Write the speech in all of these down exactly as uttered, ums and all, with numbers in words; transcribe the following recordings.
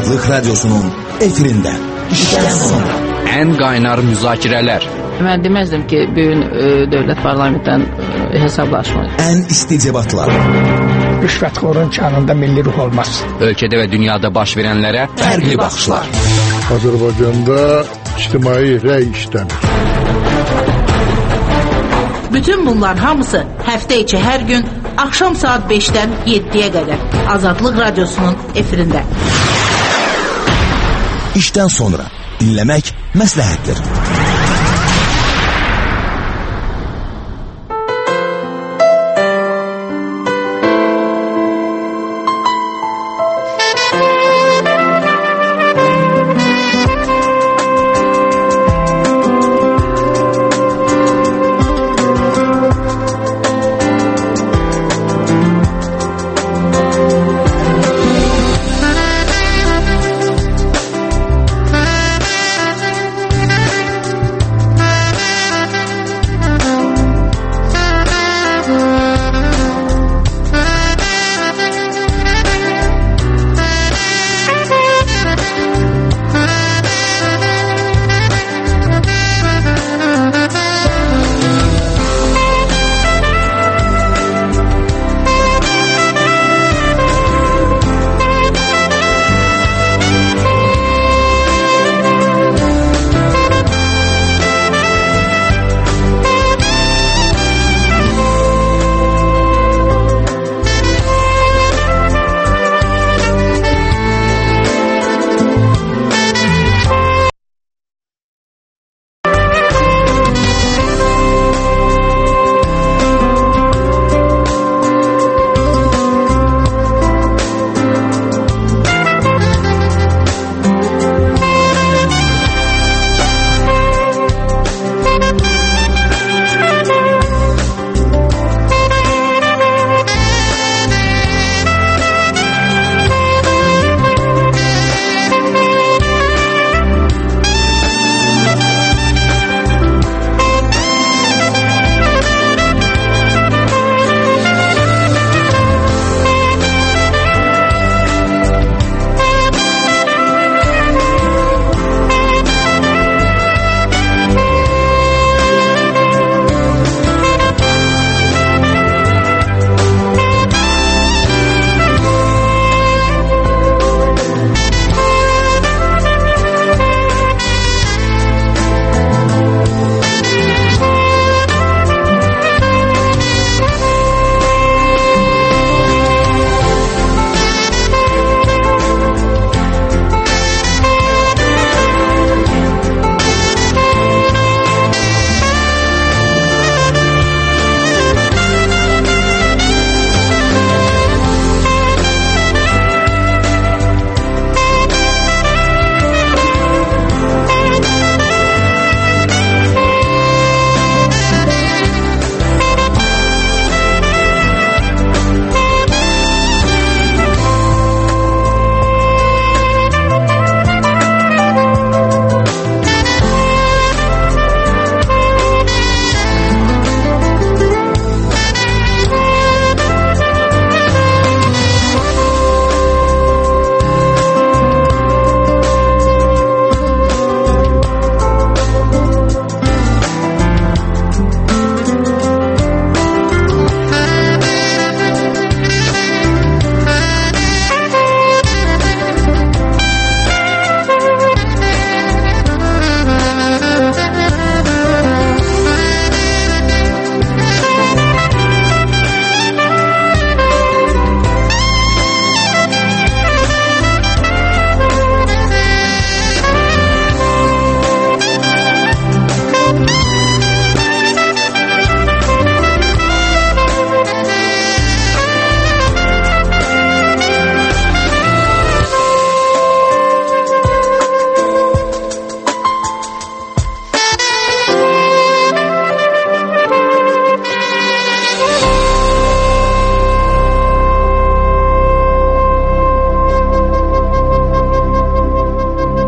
Azadlık Radyosu'nun efirinde. İşten sonra. En kaynar müzakirələr. Mən deməzdim ki, bugün e, dövlət parlamentdən e, hesablaşmayın. En isticebatlar. Rüşvətxorun kanında milli ruh olmaz. Ölkədə və dünyada baş verənlərə Fərqli baxışlar. Azərbaycanda ictimai rəy işləmir. Bütün bunlar hamısı həftə içi hər gün axşam saat beşdən yeddiyə qədər Azadlıq Radyosu'nun efirində. İşten sonra dinlemek məsləhətdir.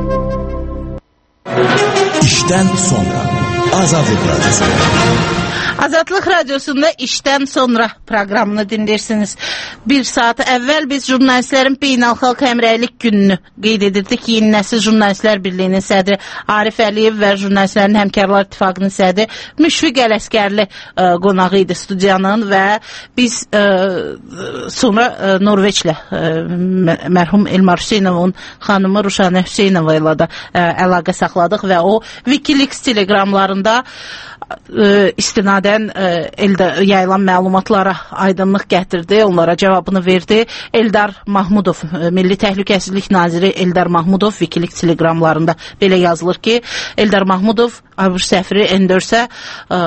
İşten sonra Azadlık Radyosu. Azadlıq Radiosunda işdən sonra proqramını dinləyirsiniz. Bir saat əvvəl biz jurnalistlərin beynəlxalq həmrəylik gününü qeyd edirdik. Yeni Nəsil Jurnalistlər Birliyinin sədri Arif Əliyev və Jurnalistlərin Həmkarlar İttifaqının sədri Müşfiq Ələskərli ə, qonağı idi studiyanın və biz ə, sonra ə, Norveçlə ə, mərhum Elmar Hüseynovun xanımı Ruşanə Hüseynova ilə də ə, əlaqə saxladıq və o Wikileaks telegramlarında ə, istinadən ə, eldə yayılan məlumatlara aydınlıq gətirdi, onlara cavabını verdi. Eldar Mahmudov, ə, Milli Təhlükəsizlik Naziri Eldar Mahmudov Wikileaks telegramlarında belə yazılır ki, Eldar Mahmudov ABŞ səfiri Endersə ə,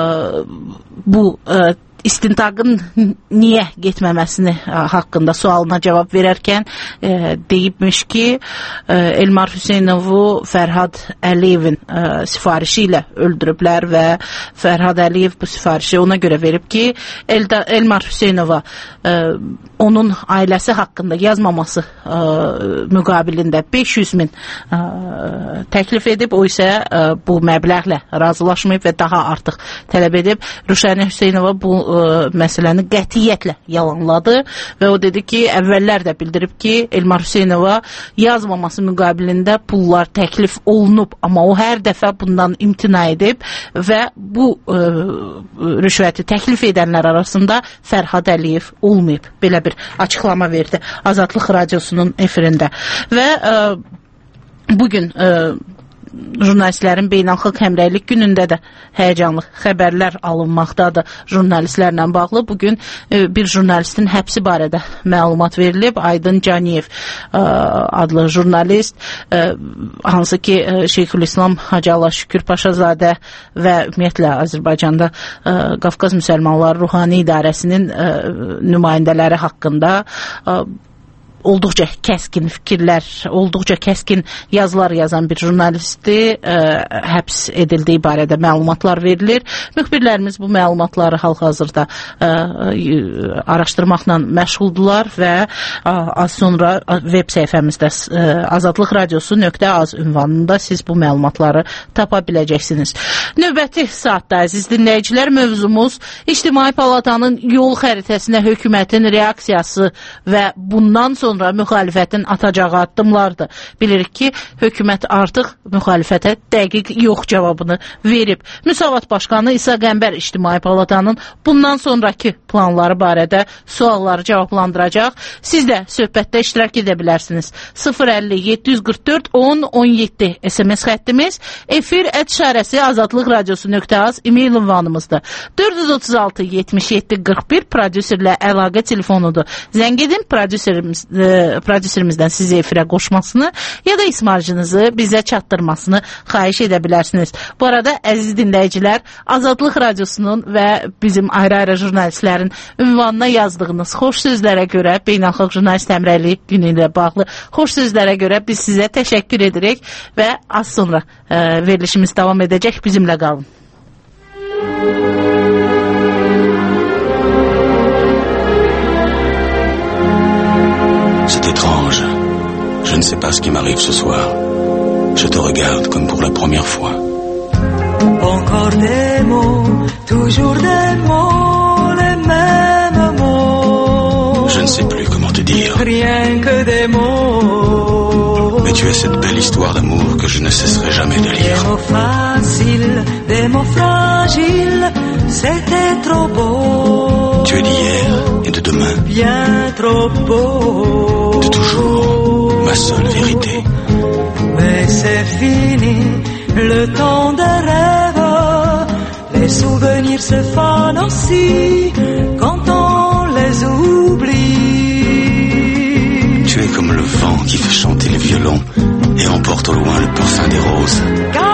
bu ə, istintaqın niyə getməməsini ə, haqqında sualına cavab verərkən ə, deyibmiş ki, ə, Elmar Hüseynovu Fərhad Əliyevin ə, sifarişi ilə öldürüblər və Fərhad Əliyev bu sifarişi ona görə verib ki, Elda, Elmar Hüseynova ə, onun ailəsi haqqında yazmaması ə, müqabilində beş yüz min ə, təklif edib, o isə ə, bu məbləğlə razılaşmayıb və daha artıq tələb edib. Ruşanə Hüseynova bu ə, məsələni qətiyyətlə yalanladı və o dedi ki, əvvəllər də bildirib ki, Elmar Hüseynova yazmaması müqabilində pullar təklif olunub, amma o hər dəfə bundan imtina edib və bu ə, rüşvəti təklif edənlər arasında Fərhad Əliyev olmayıb. Belə bir açıqlama verdi Azadlıq Radiosunun efirində və ə, bugün ə, jurnalistlərin beynəlxalq həmrəylik günündə də həyəcanlı xəbərlər alınmaqdadır jurnalistlərlə bağlı. Bugün e, bir jurnalistin həbsi barədə məlumat verilib. Aydın Caniyev e, adlı jurnalist, e, hansı ki e, Şeyxülislam Hacı Allah Şükür Paşazadə və ümumiyyətlə Azərbaycanda e, Qafqaz Müsəlmanları Ruhani İdarəsinin e, nümayəndələri haqqında e, olduqca kəskin fikirlər, olduqca kəskin yazılar yazan bir jurnalisti ə, həbs edildiyi barədə məlumatlar verilir. Müxbirlərimiz bu məlumatları hal-hazırda ə, araşdırmaqla məşğuldular və ə, az sonra web səhifəmizdə ə, azadlıq radiosu nöqtə az ünvanında siz bu məlumatları tapa biləcəksiniz. Növbəti saatda əziz dinləyicilər, mövzumuz İctimai Palatanın yol xəritəsinə hökumətin reaksiyası və bundan sonra sonra müxalifətin atacağı addımlardır. Bilirik ki, hökumət artıq müxalifətə dəqiq yox cavabını verib. Müsavat Başqanı İsa Qəmbər İctimai Palatanın bundan sonraki planları barədə sualları cavablandıracaq. Siz də söhbətdə iştirak edə bilərsiniz. sıfır əlli yeddi yüz qırx dörd on on yeddi S M S xəttimiz, efir ət işarəsi azadlıq radiosu nöqtə az e-mail ünvanımızdır. dörd yüz otuz altı yetmiş yeddi qırx bir prodüserlə əlaqə telefonudur. Zəng edin, prodüserimiz prodüserimizdən sizi efirə qoşmasını ya da ismarcınızı bizə çatdırmasını xahiş edə bilərsiniz. Bu arada əziz dinləyicilər, Azadlıq Radiosunun və bizim ayrı-ayrı jurnalistlərin ünvanına yazdığınız xoş sözlərə görə, Beynəlxalq Jurnalist Həmrəylik günü ilə bağlı xoş sözlərə görə biz sizə təşəkkür edirik və az sonra ə, verilişimiz davam edəcək. Bizimlə qalın. C'est étrange. Je ne sais pas ce qui m'arrive ce soir. Je te regarde comme pour la première fois. Encore des mots, toujours des mots, les mêmes mots. Je ne sais plus comment te dire. Rien que des mots. Mais tu es cette belle histoire d'amour que je ne cesserai jamais de lire. Des mots faciles, des mots fragiles, c'était trop beau. Tu es d'hier et de demain. Bien trop beau. De toujours, ma seule vérité. Mais c'est fini, le temps des rêves. Les souvenirs se fanent aussi quand on les oublie. Tu es comme le vent qui fait chanter les violons et emporte au loin le parfum des roses.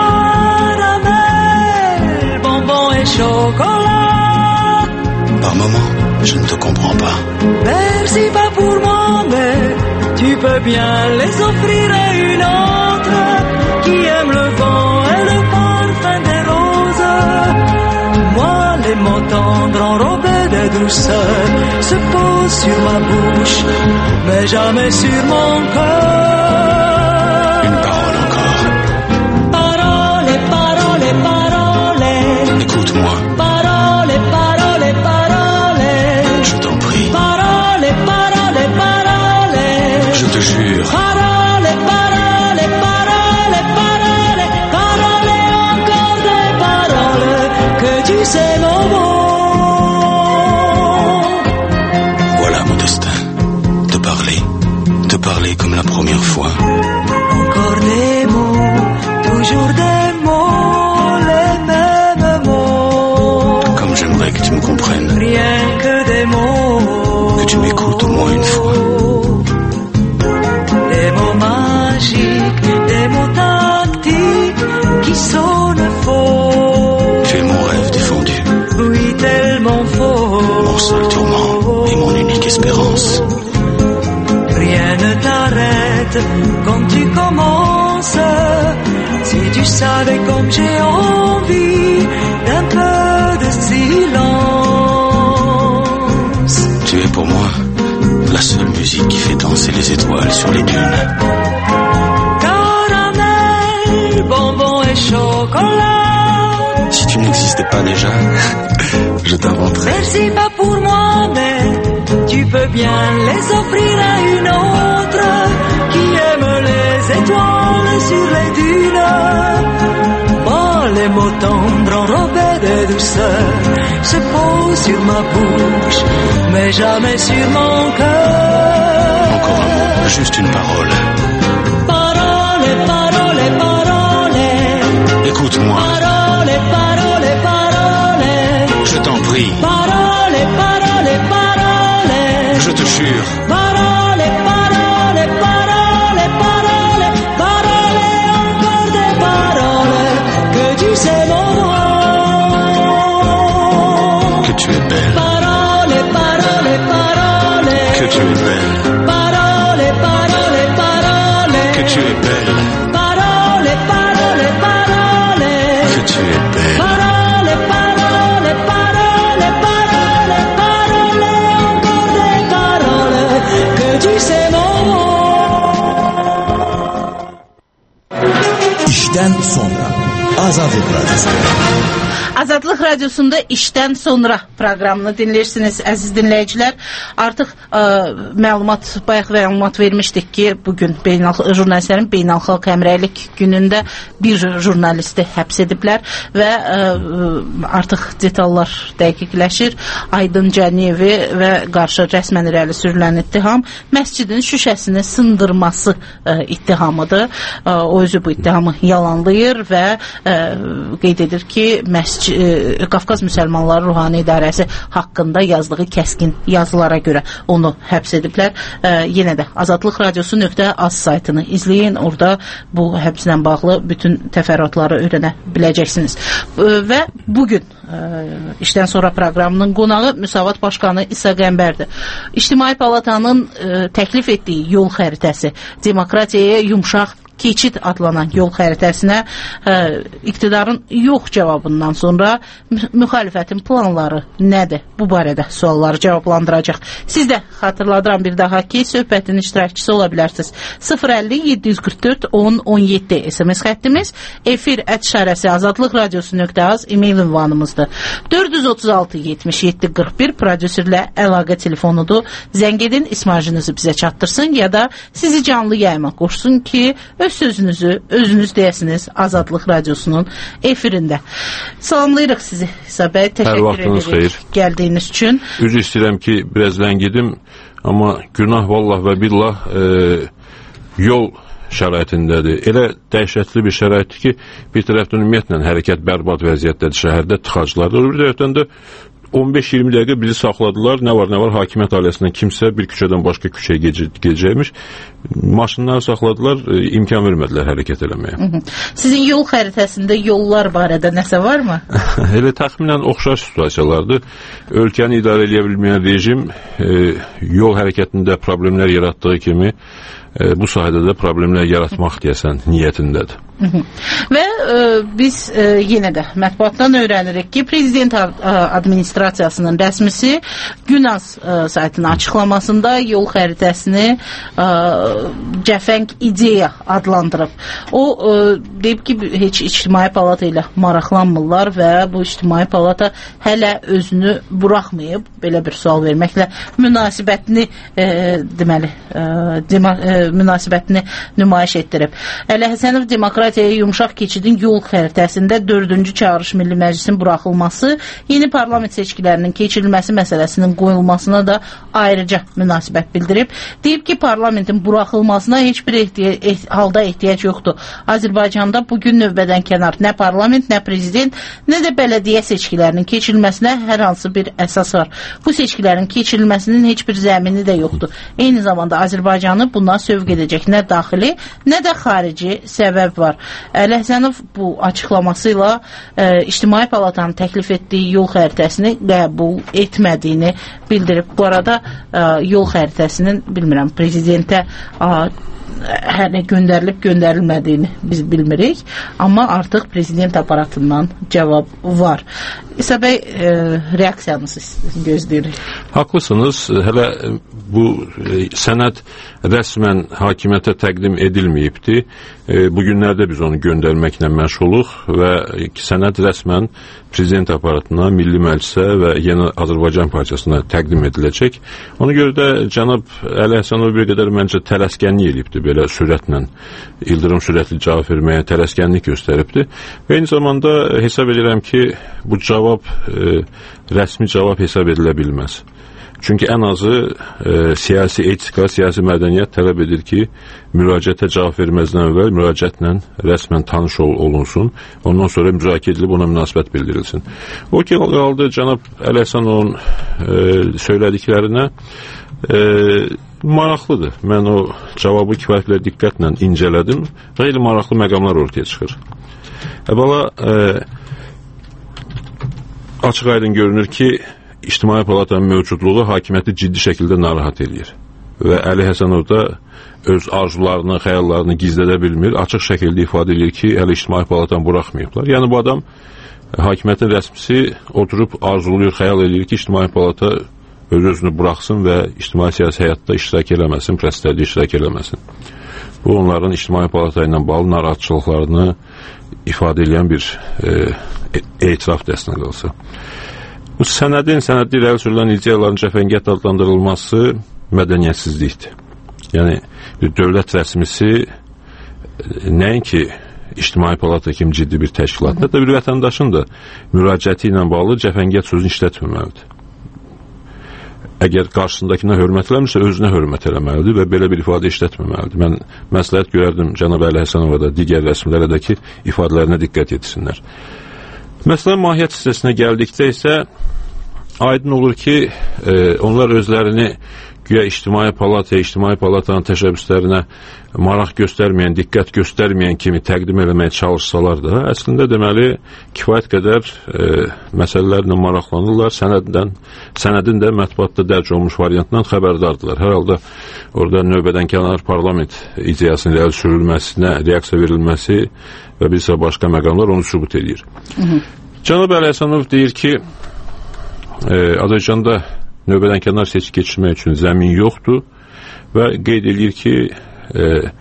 Caramel, bonbons et chocolat. Par moments, je ne te comprends pas. Merci pas pour moi, mais tu peux bien les offrir à une autre qui aime le vent et le parfum des roses. Moi, les mots tendres enrobés de douceur se posent sur ma bouche, mais jamais sur mon cœur. Une parole encore. Parole, parole, parole. Écoute-moi. Parole, parole. parler, te parler comme la première fois. Encore des mots, toujours des mots, les mêmes mots. Comme j'aimerais que tu me comprennes. Rien que des mots. Que tu m'écoutes au moins une fois. Des mots magiques, des mots tactiques qui sonnent faux. Tu es mon rêve défendu. Oui, tellement faux. Mon seul tourment et mon unique espérance. Rien ne t'arrête quand tu commences. Si tu savais comme j'ai envie d'un peu de silence. Tu es pour moi la seule musique qui fait danser les étoiles sur les dunes. Caramel, bonbon et chocolat. Si tu n'existais pas déjà, je t'inventerais. Merci pas pour moi, mais tu peux bien les offrir à une autre qui aime les étoiles sur les dunes. Moi, les mots tendres enrobés de douceur se posent sur ma bouche, mais jamais sur mon cœur. Encore un mot, juste une parole. Parole, parole, parole. Écoute-moi. Parole, parole, parole. Je t'en prie. Parole, parole, parole. Je te jure. Parole, parole, parole, parole. Parole, encore des paroles. Que tu sais mon nom. Que tu es belle. Parole, parole, parole. Que tu es belle. Parole, parole, parole. Que tu es belle. Parole, parole, parole. Que tu es belle. Parole, parole, parole, parole, parole, encore des paroles, que tu sais mon nom. İşten sonra Azadlık Radyosu. Azadlıq Radiosunda işdən sonra proqramını dinləyirsiniz, əziz dinləyicilər. Artıq ə, məlumat, bayaq məlumat vermişdik ki, bugün beynəlxalq jurnalistlərin beynəlxalq həmrəylik günündə bir jurnalisti həbs ediblər və ə, artıq detallar dəqiqləşir. Aydın Cəniyevi və qarşı rəsmən irəli sürülən ittiham məscidin şüşəsini sındırması ə, ittihamıdır. Ə, o özü bu ittihamı yalanlayır və ə, qeyd edir ki, məscid Qafqaz Müsəlmanları Ruhani İdarəsi haqqında yazdığı kəskin yazılara görə onu həbs ediblər. E, yenə də Azadlıq Radiosu nöqtə az saytını izləyin. Orada bu həbslə bağlı bütün təfərrüatları öyrənə biləcəksiniz. E, və bugün e, işdən sonra proqramının qonağı Müsavat Başqanı İsa Qəmbərdir. İctimai Palatanın e, təklif etdiyi yol xəritəsi, demokratiyaya yumşaq keçid adlanan yol xəritəsinə ə, iqtidarın yox cavabından sonra müxalifətin planları nədir? Bu barədə sualları cavablandıracaq. Siz də xatırladıram bir daha ki, söhbətin iştirakçısı ola bilərsiniz. sıfır əlli yeddi yüz qırx dörd on on yeddi S M S xəttimiz, efir ət işarəsi azadlıq radiosu nöqtə az e-mail ünvanımızdır. dörd yüz otuz altı yetmiş yeddi qırx bir prodüserlə əlaqə telefonudur. Zəng edin, ismajınızı bizə çatdırsın ya da sizi canlı yayıma qoşsun ki, öz sözünüzü özünüz deyəsiniz Azadlıq Radiosunun efirində. Salamlayırıq sizi İsa bəy, təşəkkür edirik gəldiyiniz üçün. Üzr istəyirəm ki, biraz ləngidim, amma günah vallah və billah e, yol şəraitindədir. Elə dəhşətli bir şəraitdir ki, bir tərəfdən ümumiyyətlə hərəkət bərbad vəziyyətdədir, şəhərdə tıxaclardır. Bir tərəfdən də on beş iyirmi dəqiqə bizi saxladılar. Nə var, nə var, hakimiyyət ailəsindən kimsə bir küçədən başqa küçəyə gedəcəkmiş. Maşınları saxladılar, e, imkan vermədilər hərəkət eləməyə. Hı -hı. Sizin yol xəritəsində yollar barədə nəsə varmı? Elə təxminən oxşar situasiyalardır. Ölkəni idarə edə bilməyən rejim e, yol hərəkətində problemlər yaratdığı kimi e, bu sahədə də problemlər yaratmaq deyəsən niyyətindədir. Hı -hı. Və e, biz e, yenə də mətbuatdan öyrənirik ki, Prezident Administrasiyasının rəsmisi Günaz e, saytının açıqlamasında yol xəritəsini e, cəfəng ideya adlandırıb. O e, deyib ki, heç İctimai Palata ilə maraqlanmırlar və bu İctimai Palata hələ özünü buraxmayıb, belə bir sual verməklə münasibətini e, deməli e, dema, e, münasibətini nümayiş etdirib. Əli Həsənov demokratiyaya yumşaq keçidin yol xəritəsində dördüncü çağırış Milli Məclisin buraxılması, yeni parlament seçimləri seçkilərinin keçirilməsi məsələsinin qoyulmasına da ayrıca münasibət bildirib. Deyib ki, parlamentin buraxılmasına heç bir ehtiyac, eht halda ehtiyac yoxdur. Azərbaycanda bugün növbədən kənar nə parlament, nə prezident, nə də bələdiyyə seçkilərinin keçirilməsinə hər hansı bir əsas var. Bu seçkilərin keçirilməsinin heç bir zəmini də yoxdur. Eyni zamanda Azərbaycanı bundan sövq edəcək nə daxili, nə də xarici səbəb var. Əli Həsənov bu açıqlamasıyla e, İctimai Palatanın təklif etdiyi yol xəritəsini qəbul etmədiyini bildirib. Bu arada e, yol xəritəsinin, bilmirəm, prezidentə e, hələ göndərilib göndərilmədiyini biz bilmirik, amma artıq prezident aparatından cavab var. İsa bəy, e, reaksiyanızı gözləyirik. Haqlısınız. Hələ bu e, sənəd rəsmən hakimiyyətə təqdim edilməyibdi. E, bu günlərdə biz onu göndərməklə məşğuluq və sənəd rəsmən prezident aparatına, Milli Məclisə və Yeni Azərbaycan Partiyasına təqdim ediləcək. Ona görə də cənab Əli Həsənov bir qədər məncə tələskənlik edibdi, belə sürətlə, ildırım sürətli cavab verməyə tələskənlik göstəribdi. Və eyni zamanda hesab edirəm ki, bu cavab e, rəsmi cavab hesab edilə bilməz. Çünki ən azı e, siyasi etika, siyasi mədəniyyət tələb edir ki, müraciətə cavab verməzdən əvvəl müraciətlə rəsmən tanış ol, olunsun, ondan sonra müzakirə edilib ona münasibət bildirilsin. O ki, qaldı cənab Əli Həsənovun e, söylədiklərinə e, maraqlıdır. Mən o cavabı kifayətlə diqqətlə incələdim. Xeyli maraqlı məqamlar ortaya çıxır. Əvvəla e, açıq aydın görünür ki, İctimai Palatanın mövcudluğu hakimiyyəti ciddi şəkildə narahat edir. Və Əli Həsənov da öz arzularını, xəyallarını gizlədə bilmir. Açıq şəkildə ifadə edir ki, hələ İctimai Palatanı buraxmayıblar. Yəni bu adam, hakimiyyətin rəsmisi oturub arzuluyur, xəyal edir ki, İctimai Palata öz-özünü buraxsın və ictimai siyasi həyatda iştirak eləməsin, prestlərdə iştirak eləməsin. Bu, onların İctimai Palata ilə bağlı narahatçılıqlarını ifadə edən bir e, etiraf dəstən qalsa. Bu sənədin, sənəddə irəli sürülən ideyaların cəfəngiyat adlandırılması mədəniyyətsizlikdir. Yəni, bir dövlət rəsmisi nəinki İctimai Palata kimi ciddi bir təşkilat, hətta bir vətəndaşın da müraciəti ilə bağlı cəfəngiyat sözünü işlətməməlidir. Əgər qarşısındakına hörmət eləmirsə, özünə hörmət eləməlidir və belə bir ifadə işlətməməlidir. Mən məsləhət görərdim cənab Əli Həsənova da, digər rəsmilərə də ki, ifadələrinə diqqət etsinlər. Məsələn, mahiyyət hissəsinə gəldikdə isə aydın olur ki, e, onlar özlərini güya İctimai Palataya, İctimai Palatanın təşəbbüslərinə maraq göstərməyən, diqqət göstərməyən kimi təqdim eləməyə çalışsalar da, əslində deməli, kifayət qədər e, məsələlərlə maraqlanırlar, sənəddən, sənədin də mətbuatda dərc olmuş variantından xəbərdardılar. Hər halda orada növbədən kənar parlament ideyasının irəli sürülməsinə reaksiya verilməsi və bir sıra başqa məqamlar onu sübut edir. Cənab Əli Həsənov deyir ki, e, Azərbaycanda növbədən kənar seçki keçirmək üçün zəmin yoxdur və qeyd edir ki, e,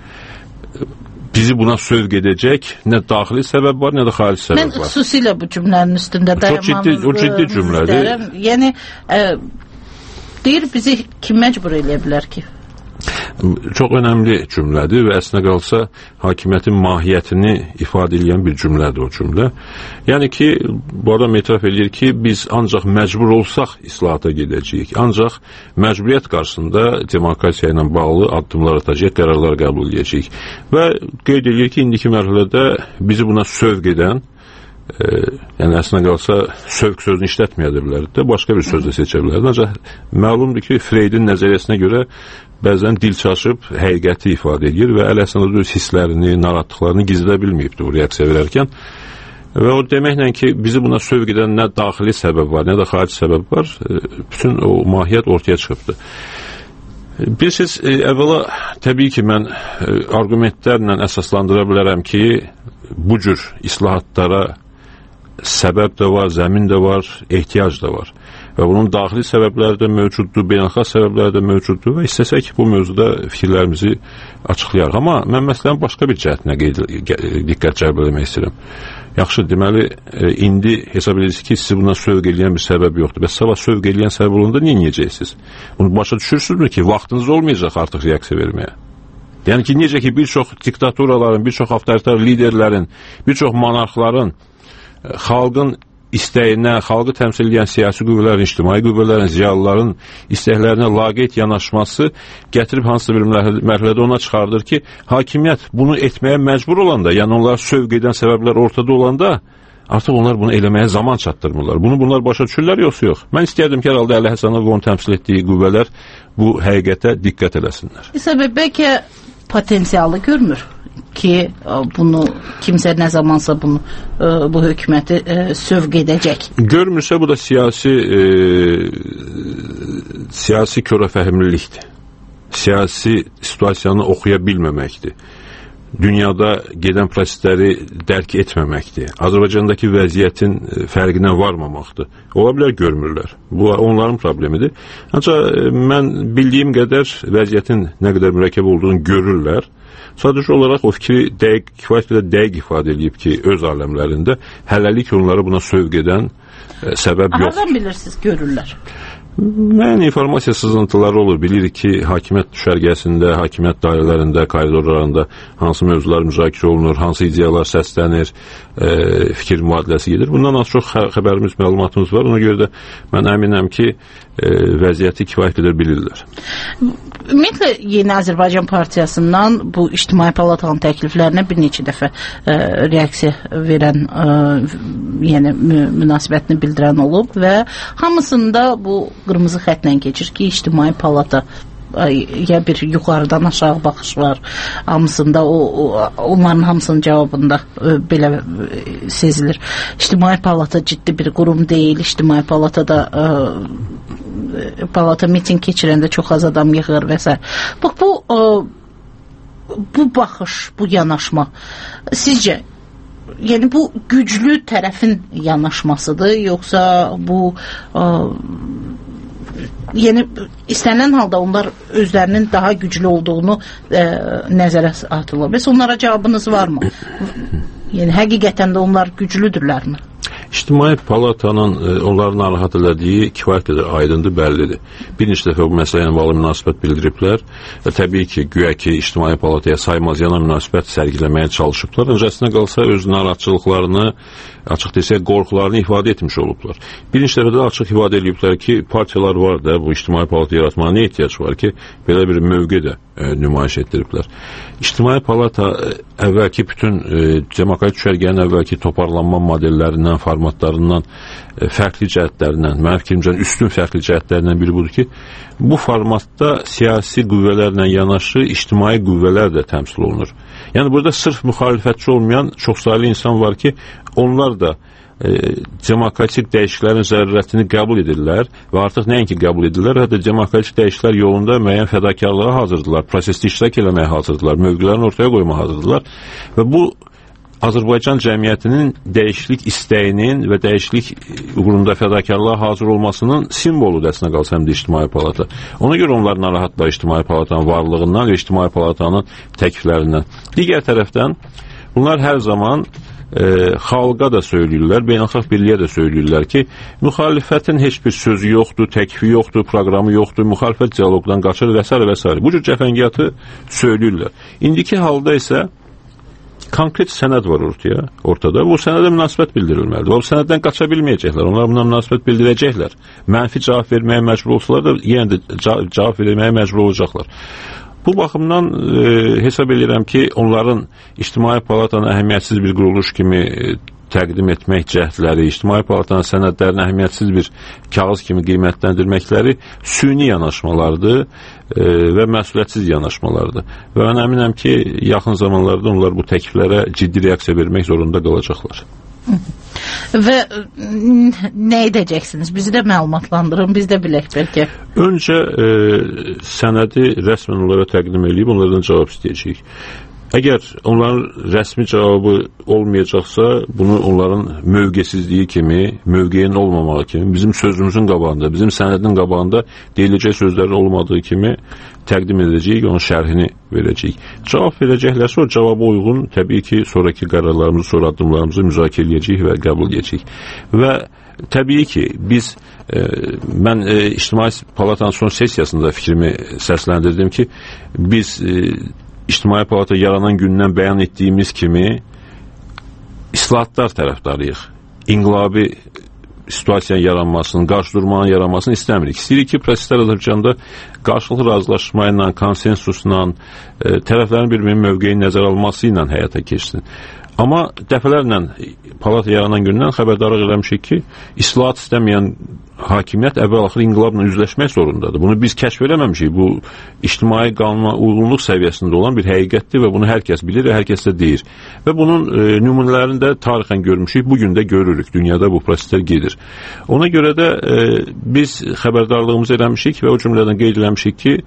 bizi buna sövq edəcək nə daxili səbəb var, nə də xarici səbəb Mən var. Mən xüsusilə bu cümlənin üstündə dayanmamızı o ciddi cümlədir. Yəni, e, deyir, bizi kim məcbur eləyə bilər ki? Çox önəmli cümlədir və əslində qalsa hakimiyyətin mahiyyətini ifadə edən bir cümlədir o cümlə. Yəni ki, bu adam etiraf edir ki, biz ancaq məcbur olsaq islahata gedəcəyik. Ancaq məcburiyyət qarşısında demokrasiya ilə bağlı addımlar atacaq, qərarlar qəbul edəcəyik. Və qeyd edir ki, indiki mərhələdə bizi buna sövq edən, e, yəni əslində qalsa sövq sözünü işlətməyə bilər də, başqa bir söz də seçə bilər. Ancaq məlumdur ki, Freydin nəzəriyyəsinə görə bəzən dil çaşıb həqiqəti ifadə edir və Əli Həsənov öz hisslərini, narahatlıqlarını gizlədə bilməyibdir o reaksiya verərkən. Və o deməklə ki, bizi buna sövq edən nə daxili səbəb var, nə də xarici səbəb var, bütün o mahiyyət ortaya çıxıbdır. Bilirsiniz, əvvəla təbii ki, mən argumentlərlə əsaslandıra bilərəm ki, bu cür islahatlara səbəb də var, zəmin də var, ehtiyac da var. Və bunun daxili səbəbləri də mövcuddur, beynəlxalq səbəbləri də mövcuddur və istəsək bu mövzuda fikirlərimizi açıqlayarıq. Amma mən məsələn başqa bir cəhətinə diqqət cəlb etmək istəyirəm. Yaxşı, deməli, indi hesab edirsiniz ki, sizi buna sövq edən bir səbəb yoxdur. Bəs sabah sövq edən səbəb olanda niyə yiyəcəksiniz? Bunu başa düşürsünüzmü ki, vaxtınız olmayacaq artıq reaksiya verməyə? Yəni ki, necə ki, bir çox diktaturaların, bir çox avtoritar liderlərin, bir çox monarxların xalqın istəyinə, xalqı təmsil edən siyasi qüvvələrin, ictimai qüvvələrin, ziyalıların istəklərinə laqeyd yanaşması gətirib hansısa bir mərhələdə ona çıxardır ki, hakimiyyət bunu etməyə məcbur olanda, yəni onları sövq edən səbəblər ortada olanda, artıq onlar bunu eləməyə zaman çatdırmırlar. Bunu bunlar başa düşürlər, yoxsa yox? Mən istəyərdim ki, herhalde Əli Həsənov və onu təmsil etdiyi qüvvələr bu həqiqətə diqqət eləsinlər. İsa bəy, bəlkə potensialı görmür ki, bunu kimsə nə zamansa bunu bu hökuməti sövq edəcək. Görmürsə bu da siyasi e, siyasi körəfəhimlilikdir. Siyasi situasiyanı oxuya bilməməkdir. Dünyada gedən prosesləri dərk etməməkdir. Azərbaycandakı vəziyyətin fərqinə varmamaqdır. Ola bilər görmürlər. Bu onların problemidir. Ancaq mən bildiyim qədər vəziyyətin nə qədər mürəkkəb olduğunu görürlər. Sadəcə olaraq o fikri dəqiq, kifayət qədər dəqiq ifadə edib ki, öz aləmlərində hələlik onları buna sövq edən e, səbəb yoxdur. Hardan bilirsiniz, görürlər? Mən informasiya sızıntıları olur. Bilirik ki, hakimiyyət düşərgəsində, hakimiyyət dairələrində, koridorlarında hansı mövzular müzakirə olunur, hansı ideyalar səslənir, e, fikir mübadiləsi gedir. Bundan az çox xəbərimiz, məlumatımız var. Ona görə də mən əminəm ki, e, vəziyyəti kifayət qədər bilirlər. Ümumiyyətlə, Yeni Azərbaycan Partiyasından bu İctimai Palatanın təkliflərinə bir neçə dəfə e, reaksiya verən, e, yəni münasibətini bildirən olub və hamısında bu qırmızı xətlə keçir ki, İctimai Palata ya bir yuxarıdan aşağı baxış var. Hamısında o, o onların hamısının cavabında e, belə e, sezilir. İctimai Palata ciddi bir qurum deyil. İctimai Palatada e, palata miting keçirəndə çox az adam yığır və s. Bax bu e, bu baxış, bu yanaşma sizcə yəni bu güclü tərəfin yanaşmasıdır, yoxsa bu e, yəni istənilən halda onlar özlərinin daha güclü olduğunu e, nəzərə atılır. Bəs onlara cavabınız varmı? Yəni həqiqətən də onlar güclüdürlərmi? İctimai Palatanın e, onları narahat elədiyi kifayət qədər aydındır, bəllidir. Bir neçə dəfə bu məsələ ilə bağlı münasibət bildiriblər və təbii ki, güya ki, İctimai Palataya saymazcana münasibət sərgiləməyə çalışıblar. Öncəsinə qalsa öz narahatçılıqlarını, açıq desək, qorxularını ifadə etmiş olublar. Bir neçə dəfə də açıq ifadə ediblər ki, partiyalar var da, bu İctimai Palata yaratmağa nə ehtiyac var ki, belə bir mövqe də e, nümayiş etdiriblər. İctimai Palata e, əvvəlki bütün e, demokratik düşərgənin əvvəlki toparlanma modellərindən, formatlarından, e, fərqli cəhətlərindən, mənim fikrimcə üstün fərqli cəhətlərindən biri budur ki, bu formatda siyasi qüvvələrlə yanaşı ictimai qüvvələr də təmsil olunur. Yəni burada sırf müxalifətçi olmayan çoxsaylı insan var ki, onlar da e, demokratik dəyişiklərin zərurətini qəbul edirlər və artıq nəinki qəbul edirlər, hətta demokratik dəyişiklər yolunda müəyyən fədakarlığa hazırdırlar, prosesdə iştirak eləməyə hazırdırlar, mövqülərini ortaya qoymağa hazırdırlar və bu Azərbaycan cəmiyyətinin dəyişiklik istəyinin və dəyişiklik uğrunda fədakarlığa hazır olmasının simvoludur əslində qalsa həm də İctimai Palata. Ona görə onlar narahatlar İctimai Palatanın varlığından və İctimai Palatanın təkliflərindən. Digər tərəfdən bunlar hər zaman e, xalqa da söyləyirlər, beynəlxalq birliyə də söyləyirlər ki, müxalifətin heç bir sözü yoxdur, təklifi yoxdur, proqramı yoxdur, müxalifət dialoqdan qaçır və s. və s. Bu cür cəfəngiyatı söyləyirlər. İndiki halda isə konkret sənəd var ortaya, ortada. Bu sənədə münasibət bildirilməlidir. O sənəddən qaça bilməyəcəklər. Onlar buna münasibət bildirəcəklər. Mənfi cavab verməyə məcbur olsalar da yenə də cavab verməyə məcbur olacaqlar. Bu baxımdan e, hesab edirəm ki, onların İctimai Palatanın əhəmiyyətsiz bir quruluş kimi e, təqdim etmək cəhdləri, İctimai Palatanın sənədlərini əhəmiyyətsiz bir kağız kimi qiymətləndirməkləri süni yanaşmalardır e, və məsuliyyətsiz yanaşmalardır. Və mən əminəm ki, yaxın zamanlarda onlar bu təkliflərə ciddi reaksiya vermək zorunda qalacaqlar. Və nə edəcəksiniz? Bizi də məlumatlandırın, biz də bilək bəlkə. Öncə e, sənədi rəsmən onlara təqdim edib, onlardan cavab istəyəcəyik. Əgər onların rəsmi cavabı olmayacaqsa, bunu onların mövqesizliyi kimi, mövqeyin olmamağı kimi, bizim sözümüzün qabağında, bizim sənədin qabağında deyiləcək sözlərin olmadığı kimi təqdim edəcəyik, onun şərhini verəcəyik. Cavab verəcəklərsə o cavaba uyğun təbii ki, sonraki qərarlarımızı, sonra addımlarımızı müzakirə edəcəyik və qəbul edəcəyik. Və təbii ki, biz e, mən e, İctimai Palatanın son sessiyasında fikrimi səsləndirdim ki, biz e, İctimai Palata yaranan gündən bəyan etdiyimiz kimi islahatlar tərəfdarıyıq. İnqilabi situasiyanın yaranmasını, qarşıdurmanın yaranmasını istəmirik. İstəyirik ki, proseslər Azərbaycanda qarşılıqlı razılaşma ilə, konsensusla, e, tərəflərin bir-birinin mövqeyini nəzərə alması ilə həyata keçsin. Amma dəfələrlə palata yaranan gündən xəbərdarlıq eləmişik ki, islahat istəməyən hakimiyyət əvvəl-axır inqilabla üzləşmək zorundadır. Bunu biz kəşf eləməmişik. Bu, ictimai qanuna uyğunluq səviyyəsində olan bir həqiqətdir və bunu hər kəs bilir və hər kəs də deyir. Və bunun e, nümunələrini də tarixən görmüşük, bugün də görürük. Dünyada bu proseslər gedir. Ona görə də e, biz xəbərdarlığımızı eləmişik və o cümlədən qeyd eləmişik ki,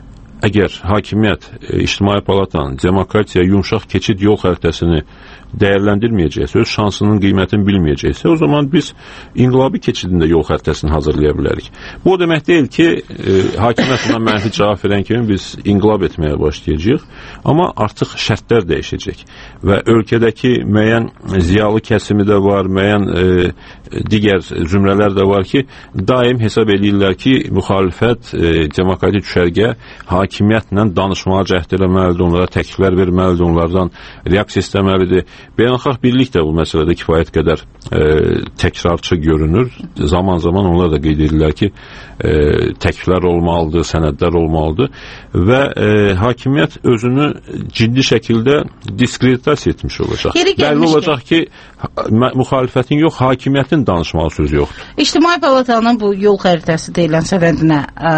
əgər hakimiyyət e, ictimai palatanın demokratiyaya yumşaq keçid yol xəritəsini dəyərləndirməyəcəksə, öz şansının qiymətini bilməyəcəksə, o zaman biz inqilabi keçidində yol xəritəsini hazırlaya bilərik. Bu o demək deyil ki, e, hakimiyyət buna mənfi cavab verən kimi biz inqilab etməyə başlayacağıq, amma artıq şərtlər dəyişəcək və ölkədəki müəyyən ziyalı kəsimi də var, müəyyən e, digər zümrələr də var ki, daim hesab edirlər ki, müxalifət e, demokratik düşərgə hakimiyyətlə danışmağa cəhd eləməlidir, onlara təkliflər verməlidir, onlardan reaksiya istəməlidir. Beynəlxalq birlik də bu məsələdə kifayət qədər e, təkrarçı görünür. Zaman-zaman onlar da qeyd edirlər ki, e, təkliflər olmalıdır, sənədlər olmalıdır və e, hakimiyyət özünü ciddi şəkildə diskreditasiya etmiş olacaq. Bəlli olacaq ki, müxalifətin yox, hakimiyyətin danışmağı söz yoxdur. İctimai Palatanın bu yol xəritəsi deyilən sənədinə ə,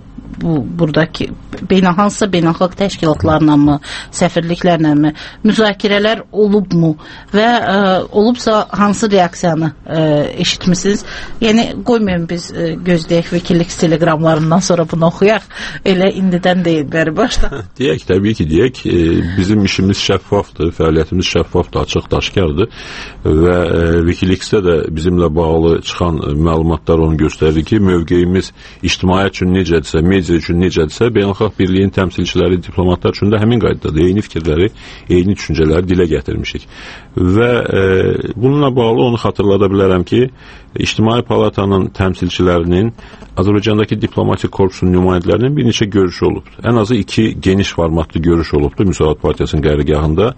bu buradakı beynə hansısa beynəlxalq təşkilatlarla mı, səfirliklərlə mi müzakirələr olubmu və ə, olubsa hansı reaksiyanı ə, eşitmisiniz? Yəni qoymayın biz ə, gözləyək Wikileaks telegramlarından sonra bunu oxuyaq. Elə indidən deyil, bəri başdan. Deyək, təbii ki, deyək. E, bizim işimiz şəffafdır, fəaliyyətimiz şəffafdır, açıq, daşkardır və e, Wikileaksdə də bizimlə bağlı çıxan məlumatlar onu göstərir ki, mövqeyimiz ictimaiyyət üçün necədirsə, media üçün necədirsə, beynəlxalq birliyin təmsilçiləri, diplomatlar üçün də həmin qaydadadır. Eyni fikirləri, eyni düşüncələri dilə gətirmişik. Və e, bununla bağlı onu xatırlada bilərəm ki, İctimai Palatanın təmsilçilərinin Azərbaycandakı diplomatik korpusun nümayəndələrinin bir neçə görüşü olubdur. Ən azı iki geniş formatlı görüş olubdur Müsavat Partiyasının qərargahında.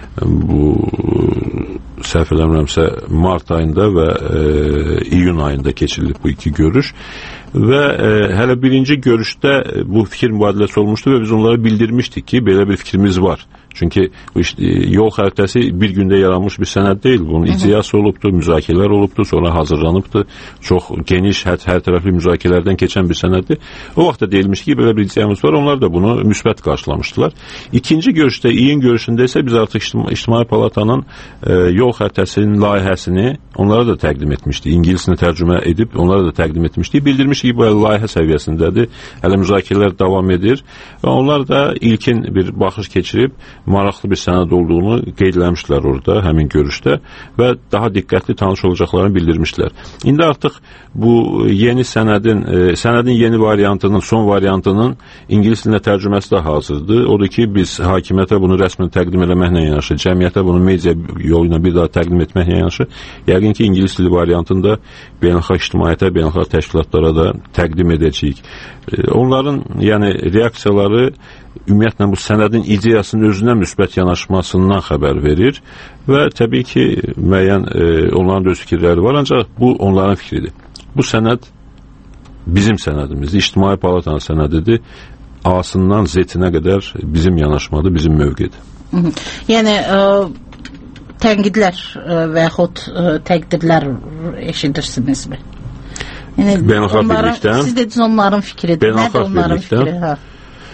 Bu səhv eləmirəmsə mart ayında və e, iyun ayında keçirilib bu iki görüş. Və e, hələ birinci görüşdə bu fikir mübadiləsi olmuşdu və biz onlara bildirmişdik ki, belə bir fikrimiz var. Çünki bu işte, yol xəritəsi bir gündə yaranmış bir sənəd deyil. Bunun icrası olubdur, müzakirələr olubdur, sonra hazırlanıbdır. Çox geniş, hər, hər tərəfli müzakirələrdən keçən bir sənəddir. O vaxtda deyilmişdi ki, belə bir icrayımız var. Onlar da bunu müsbət qarşılamışdılar. İkinci görüşdə, iyun görüşündə isə biz artıq İctimai Palatanın e, yol xəritəsinin layihəsini onlara da təqdim etmişdik. İngilisini tərcümə edib onlara da təqdim etmişdik. Bildirmişdik ki, bu layihə səviyyəsindədir. Hələ müzakirələr davam edir və onlar da ilkin bir baxış keçirib maraqlı bir sənəd olduğunu qeyd eləmişdilər orada, həmin görüşdə və daha diqqətli tanış olacaqlarını bildirmişdilər. İndi artıq bu yeni sənədin, e, sənədin yeni variantının, son variantının ingilis dilində tərcüməsi də hazırdır. Odur ki, biz hakimiyyətə bunu rəsmən təqdim eləməklə yanaşı, cəmiyyətə bunu media yolu ilə bir daha təqdim etməklə yanaşı, yəqin ki, ingilis dili variantında beynəlxalq ictimaiyyətə, beynəlxalq təşkilatlara da təqdim edəcəyik. E, onların, yəni, reaksiyaları ümumiyyətlə bu sənədin ideyasının özünə müsbət yanaşmasından xəbər verir və təbii ki, müəyyən e, onların da öz fikirləri var, ancaq bu onların fikridir. Bu sənəd bizim sənədimizdir, İctimai Palatanın sənədidir. A-sından Z-nə qədər bizim yanaşmadır, bizim mövqedir. Yəni, ə, tənqidlər ə, və yaxud ə, təqdirlər eşidirsinizmi? Yəni, beynəlxalq birlikdən. Siz dediniz onların fikridir. Beynəlxalq birlikdən. Fikri, hə?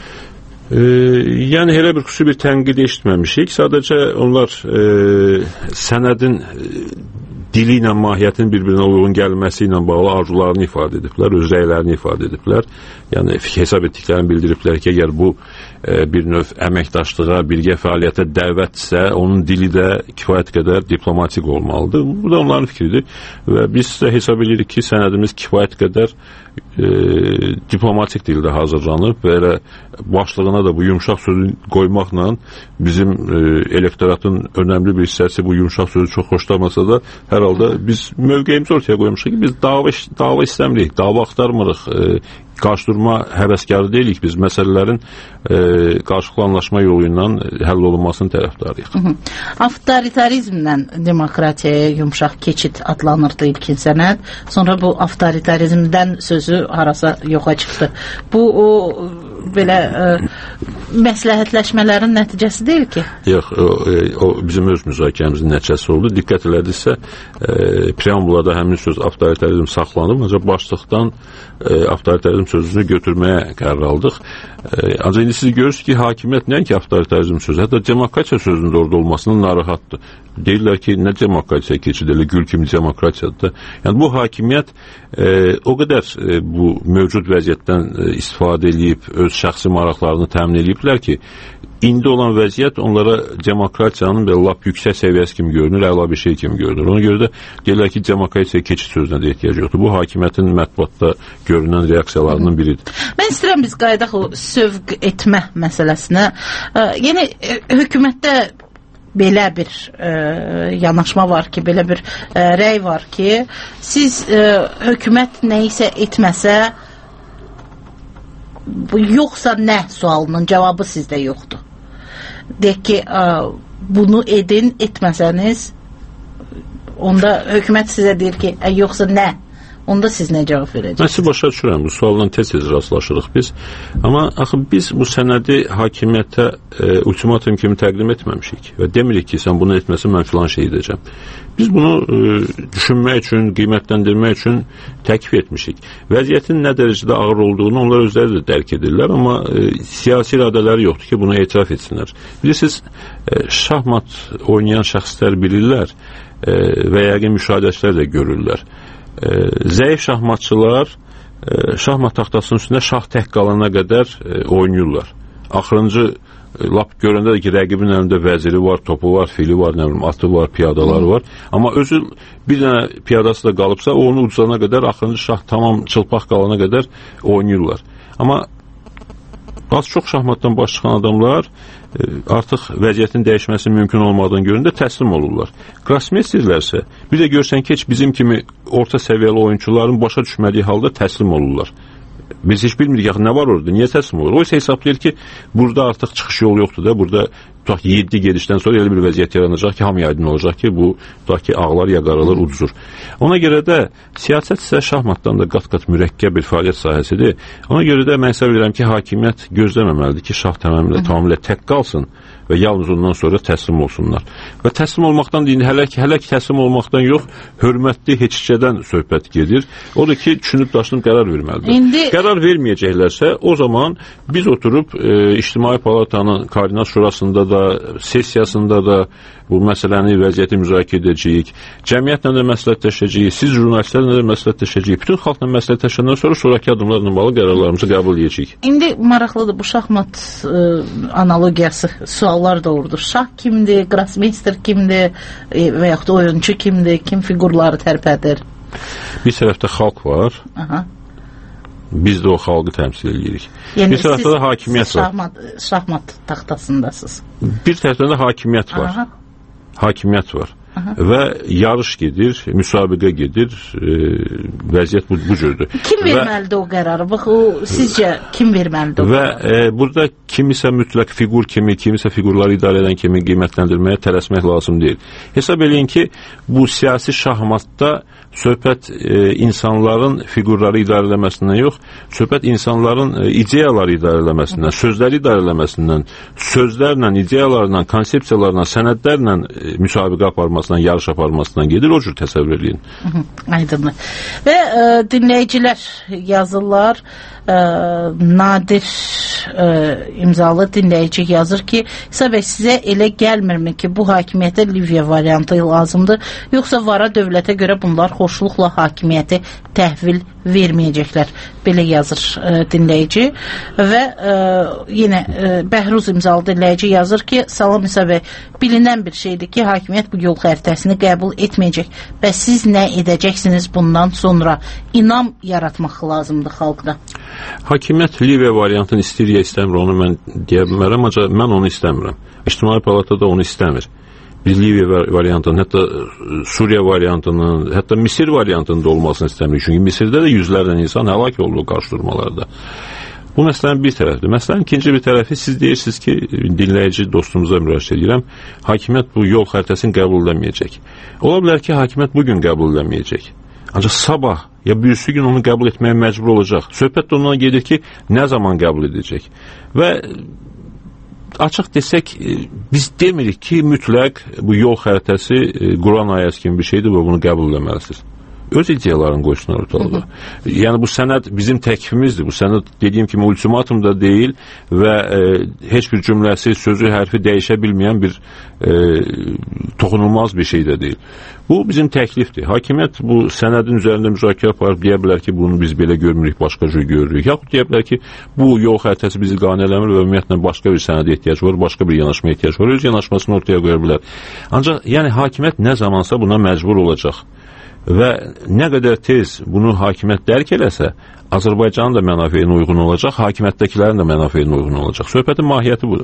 E, yəni elə bir xüsusi bir tənqid eşitməmişik. Sadəcə onlar e, sənədin e, dili ilə mahiyyətin bir-birinə uyğun gəlməsi ilə bağlı arzularını ifadə ediblər, öz rəylərini ifadə ediblər. Yəni hesab etdiklərini bildiriblər ki, əgər bu e, bir növ əməkdaşlığa, birgə fəaliyyətə dəvətsə, onun dili də kifayət qədər diplomatik olmalıdır. Bu da onların fikridir və biz də hesab edirik ki, sənədimiz kifayət qədər e, diplomatik dildə hazırlanıb və elə başlığına da bu yumşaq sözü qoymaqla bizim e, elektoratın önəmli bir hissəsi bu yumşaq sözü çox xoşlamasa da hər halda biz mövqeyimizi ortaya qoymuşuq ki, biz dava, dava istəmirik, dava axtarmırıq, e, qarşıdurma həvəskarı deyilik biz. Məsələlərin e, qarşılıqlı anlaşma yolu ilə həll olunmasının tərəfdarıyıq. Avtoritarizmlə demokratiyaya yumşaq keçid adlanırdı ilkin sənəd. Sonra bu avtoritarizmdən sözü harasa yoxa çıxdı. Bu o belə e, məsləhətləşmələrin nəticəsi deyil ki? Yox, o, o bizim öz müzakirəmizin nəticəsi oldu. Diqqət elədirsə, e, preambulada həmin söz avtoritarizm saxlanıb, ancaq başlıqdan e, avtoritarizm sözünü götürməyə qərar aldıq. E, ancaq indi siz görürsünüz ki, hakimiyyət nəinki avtoritarizm sözü, hətta demokratiya sözünün orada olmasının narahatdır. Deyirlər ki, nə demokratiya keçid elə gül kimi demokratiyadır. Yəni bu hakimiyyət e, o qədər e, bu mövcud vəziyyətdən e, istifadə edib öz şəxsi maraqlarını təmin ediblər ki, indi olan vəziyyət onlara demokratiyanın belə lap yüksək səviyyəsi kimi görünür, əla bir şey kimi görünür. Ona görə də deyirlər ki, demokratiya keçid sözünə də ehtiyac yoxdur. Bu hakimiyyətin mətbuatda görünən reaksiyalarından biridir. Mən istəyirəm biz qaydaq o sövq etmə məsələsinə. E, yəni e, hökumətdə belə bir e, yanaşma var ki, belə bir e, rəy var ki, siz e, hökumət nə isə etməsə, yoxsa nə sualının cavabı sizdə yoxdur. Deyək ki, e, bunu edin, etməsəniz, onda hökumət sizə deyir ki, e, yoxsa nə? Onda siz nə cavab verəcəksiniz? Mən sizi başa düşürəm, bu sualdan tez-tez rastlaşırıq biz. Amma axı biz bu sənədi hakimiyyətə e, ultimatum kimi təqdim etməmişik və demirik ki, sən bunu etməsən mən filan şey edəcəm. Biz bunu e, düşünmək üçün, qiymətləndirmək üçün təklif etmişik. Vəziyyətin nə dərəcədə ağır olduğunu onlar özləri də dərk edirlər, amma e, siyasi iradələri yoxdur ki, bunu etiraf etsinlər. Bilirsiniz, e, şahmat oynayan şəxslər bilirlər e, və yəqin müşahidəçilər də görürlər. E, zəif şahmatçılar e, şahmat taxtasının üstündə şah tək qalana qədər e, oynayırlar. Axırıncı e, lap görəndə də ki, rəqibin əlində vəziri var, topu var, fili var, nə bilim, atı var, piyadaları var. Amma özü bir dənə piyadası da qalıbsa, onu ucuzana qədər, axırıncı şah tamam çılpaq qalana qədər oynayırlar. Amma az çox şahmatdan baş çıxan adamlar e, artıq vəziyyətin dəyişməsi mümkün olmadığını göründə təslim olurlar. Qrasmesterlərsə, bir də görsən ki, heç bizim kimi orta səviyyəli oyunçuların başa düşmədiyi halda təslim olurlar. Biz heç bilmirik, yaxı, nə var orada, niyə təslim olur? O isə hesablayır ki, burada artıq çıxış yolu yoxdur da, burada tutaq yeddi gedişdən sonra elə bir vəziyyət yaranacaq ki, hamıya aydın olacaq ki, bu tutaq ki, ağlar, yaqaralar uduzur. Ona görə də siyasət isə şahmatdan da qat-qat mürəkkəb bir fəaliyyət sahəsidir. Ona görə də mən hesab edirəm ki, hakimiyyət gözləməməlidir ki, şah tamamilə, tamamilə tək qalsın və yalnız ondan sonra təslim olsunlar. Və təslim olmaqdan deyil, hələ ki, hələ ki təslim olmaqdan yox, hörmətli heççədən söhbət gedir. O da ki, düşünüb daşınıb qərar verməlidir. İndi... Qərar verməyəcəklərsə, o zaman biz oturub e, İctimai Palatanın Koordinat Şurasında da, sessiyasında da bu məsələni, vəziyyəti müzakirə edəcəyik. Cəmiyyətlə də məsləhətləşəcəyik, siz jurnalistlərlə də məsləhətləşəcəyik. Bütün xalqla məsləhətləşəndən sonra sonraki adımlarla bağlı qərarlarımızı qəbul edəcəyik. İndi maraqlıdır bu şahmat e, analogiyası, suallar doğrudur. Şah kimdir, Grasmeister kimdir e, və yaxud oyunçu kimdir, kim fiqurları tərpədir? Bir tərəfdə xalq var. Aha. Biz də o xalqı təmsil edirik. Yəni, bir tərəfdə də hakimiyyət var. Şahmat, şahmat taxtasındasınız. Bir tərəfdə də hakimiyyət var. Aha. Hakimiyyət var. Aha. Və yarış gedir, müsabiqə gedir, e, vəziyyət bu, bu cürdür. Kim verməlidir və, o qərarı? Bax, o, sizcə kim verməlidir o və, qərarı? Və e, burada kimisə mütləq fiqur kimi, kimisə fiqurları idarə edən kimi qiymətləndirməyə tələsmək lazım deyil. Hesab eləyin ki, bu siyasi şahmatda söhbət e, insanların fiqurları idarə eləməsindən yox, söhbət insanların e, ideyaları idarə eləməsindən, sözləri idarə eləməsindən, sözlərlə, ideyalarla, konsepsiyalarla, sənədlərlə e, müsabiqə aparmasından, yarış aparmasından gedir, o cür təsəvvür edin. Aydındır. Və e, dinləyicilər yazırlar, e, nadir e, imzalı dinləyici yazır ki, İsa bəy, sizə elə gəlmirmi ki, bu hakimiyyətə Liviya variantı lazımdır, yoxsa vara dövlətə görə bunlar xoşluqla hakimiyyəti təhvil verməyəcəklər. Belə yazır e, dinləyici. Və e, yenə e, Bəhruz imzalı dinləyici yazır ki, salam İsa bəy, bilinən bir şeydir ki, hakimiyyət bu yol xəritəsini qəbul etməyəcək. Bəs siz nə edəcəksiniz bundan sonra? İnam yaratmaq lazımdır xalqda. Hakimiyyət Liviya variantını istəyir ya istəmir, onu mən deyə bilmərəm, ancaq mən onu istəmirəm. İctimai Palata da onu istəmir. biz Liviya variantının, hətta Suriya variantının, hətta Misir variantının da olmasını istəmirik. Çünki Misirdə də yüzlərlə insan həlak oldu qarşıdurmalarda. Bu məsələnin bir tərəfidir. Məsələnin ikinci bir tərəfi, siz deyirsiniz ki, dinləyici dostumuza müraciət edirəm, hakimiyyət bu yol xəritəsini qəbul edəməyəcək. Ola bilər ki, hakimiyyət bugün qəbul edəməyəcək. Ancaq sabah ya birisi gün onu qəbul etməyə məcbur olacaq. Söhbət də ondan gedir ki, nə zaman qəbul edəcək. Və açıq desək, biz demirik ki, mütləq bu yol xəritəsi Quran ayəsi kimi bir şeydir və bunu qəbul etməlisiniz. Öz ideyalarını qoysunlar ortalığa. Yəni bu sənəd bizim təklifimizdir. Bu sənəd dediyim kimi ultimatum da deyil və e, heç bir cümləsi, sözü, hərfi dəyişə bilməyən bir e, toxunulmaz bir şey də deyil. Bu bizim təklifdir. Hakimiyyət bu sənədin üzərində müzakirə aparıb deyə bilər ki, bunu biz belə görmürük, başqa cür görürük. Yaxud deyə bilər ki, bu yol xəritəsi bizi qane eləmir və ümumiyyətlə başqa bir sənədə ehtiyac var, başqa bir yanaşmaya ehtiyac var. Öz yanaşmasını ortaya qoya bilər. Ancaq yəni hakimiyyət nə zamansa buna məcbur olacaq. Və nə qədər tez bunu hakimiyyət dərk eləsə, Azərbaycanın da mənafeyinə uyğun olacaq, hakimiyyətdəkilərin də mənafeyinə uyğun olacaq. Söhbətin mahiyyəti budur.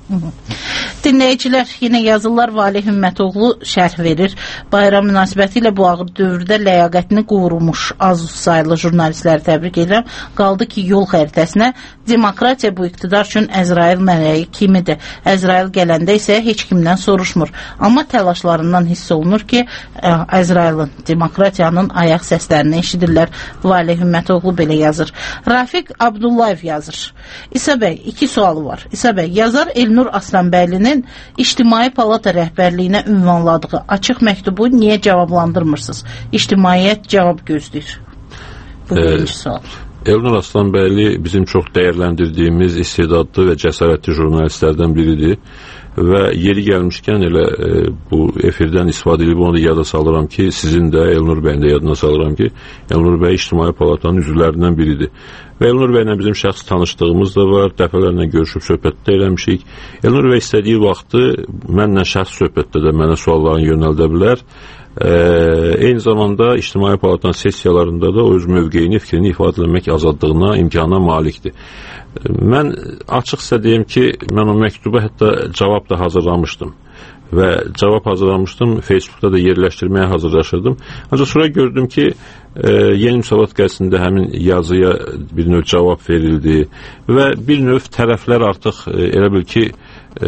Dinləyicilər yenə yazırlar, Valih Himmətoğlu şərh verir. Bayram münasibəti ilə bu ağır dövrdə ləyaqətini qovurmuş az sayılı jurnalistləri təbrik edirəm. Qaldı ki, yol xəritəsinə demokratiya bu iqtidar üçün Əzrail mələyi kimidir. Əzrail gələndə isə heç kimdən soruşmur. Amma təlaşlarından hiss olunur ki, Əzrailin, demokratiyanın ayaq səslərini eşidirlər. Valih Himmətoğlu belə yazır. Rafiq Abdullayev yazır. İsa bəy, iki sualı var. İsa bəy, yazar Elnur Aslanbəylinin İctimai Palata rəhbərliyinə ünvanladığı açıq məktubu niyə cavablandırmırsınız? İctimaiyyət cavab gözləyir. Bu birinci sual. Elnur Aslanbəyli bizim çox dəyərləndirdiyimiz istedadlı və cəsarətli jurnalistlərdən biridir. Və yeri gəlmişkən elə e, bu efirdən istifadə edib onu da yada salıram ki, sizin də Elnur bəyin də yadına salıram ki, Elnur bəy İctimai Palatanın üzvlərindən biridir. Və Elnur bəylə bizim şəxs tanışdığımız da var, dəfələrlə görüşüb söhbətdə eləmişik. Elnur bəy istədiyi vaxtı mənlə şəxs söhbətdə də mənə suallarını yönəldə bilər. Ee, eyni zamanda İctimai Palatanın sessiyalarında da öz mövqeyini, fikrini ifadə etmək azadlığına, imkanına malikdir. Mən açıqsa deyim ki, mən o məktuba hətta cavab da hazırlamışdım və cavab hazırlamışdım, Facebookda da yerləşdirməyə hazırlaşırdım. Ancaq sonra gördüm ki, e, Yeni Müsavat qəzetində həmin yazıya bir növ cavab verildi və bir növ tərəflər artıq e, elə bil ki, e,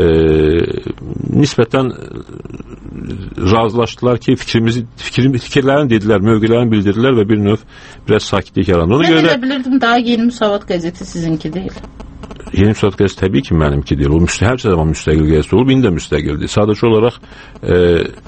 nisbətən razılaşdılar ki, fikrimizi, fikir, fikirlərini dedilər, mövqələrini bildirdilər və bir növ biraz sakitlik yarandı. Mən elə bilirdim, daha Yeni Müsavat qəzeti sizinki deyil. Yeni Müsavat qəzeti təbii ki, mənimki deyil. O hər zaman müstəqil qəzeti olub, indi də müstəqildir. Sadəcə olaraq e,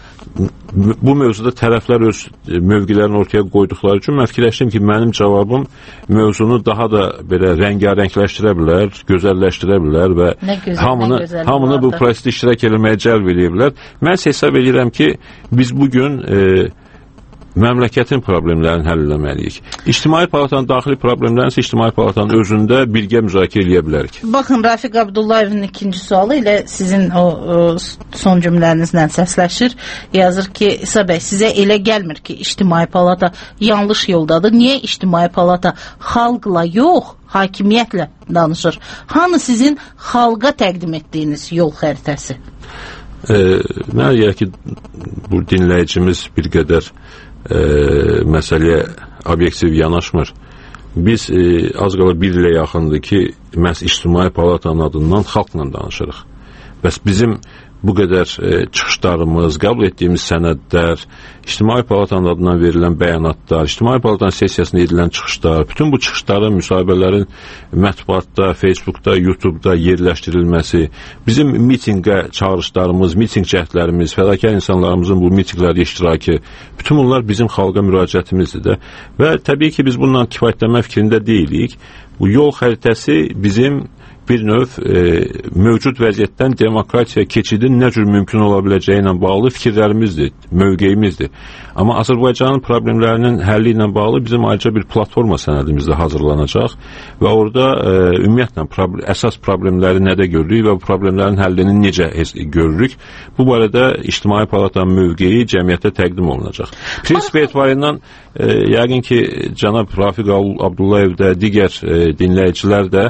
bu mövzuda tərəflər öz mövqilərini ortaya qoyduqları üçün mən fikirləşdim ki, mənim cavabım mövzunu daha da belə rəngarəngləşdirə bilər, gözəlləşdirə bilər və gözəl, hamını, hamını bu prosesdə iştirak eləməyə cəlb edə bilər. Mən hesab edirəm ki, biz bugün e, məmləkətin problemlərini həll eləməliyik. İctimai Palatanın daxili problemlərini isə İctimai Palatanın özündə birgə müzakirə eləyə bilərik. Baxın, Rafiq Abdullayevin ikinci sualı ilə sizin o, o son cümlənizlə səsləşir. Yazır ki, İsa bəy, sizə elə gəlmir ki, İctimai Palata yanlış yoldadır. Niyə İctimai Palata xalqla yox, hakimiyyətlə danışır? Hanı sizin xalqa təqdim etdiyiniz yol xəritəsi? E, mən deyək ki, bu dinləyicimiz bir qədər E, məsələyə obyektiv yanaşmır. Biz e, az qala bir ilə yaxındır ki, məhz İctimai Palatanın adından xalqla danışırıq. Bəs bizim bu qədər e, çıxışlarımız, qəbul etdiyimiz sənədlər, İctimai Palatanın adından verilən bəyanatlar, İctimai Palatanın sessiyasında edilən çıxışlar, bütün bu çıxışların, müsahibələrin mətbuatda, Facebookda, YouTube'da yerləşdirilməsi, bizim mitinqə çağırışlarımız, mitinq cəhdlərimiz, fədakar insanlarımızın bu mitinqlərdə iştirakı, bütün bunlar bizim xalqa müraciətimizdir də. Və təbii ki, biz bundan kifayətlənmə fikrində deyilik. Bu yol xəritəsi bizim bir növ e, mövcud vəziyyətdən demokratiya keçidin nə cür mümkün ola biləcəyi ilə bağlı fikirlərimizdir, mövqeyimizdir. Amma Azərbaycanın problemlərinin həlli ilə bağlı bizim ayrıca bir platforma sənədimizdə hazırlanacaq və orada e, ümumiyyətlə problem, əsas problemləri nədə görürük və bu problemlərin həllini necə görürük. Bu barədə İctimai Palatanın mövqeyi cəmiyyətə təqdim olunacaq. Prinsip etibarından e, yəqin ki, cənab Rafiq Abdullayev də, digər e, dinləyicilər də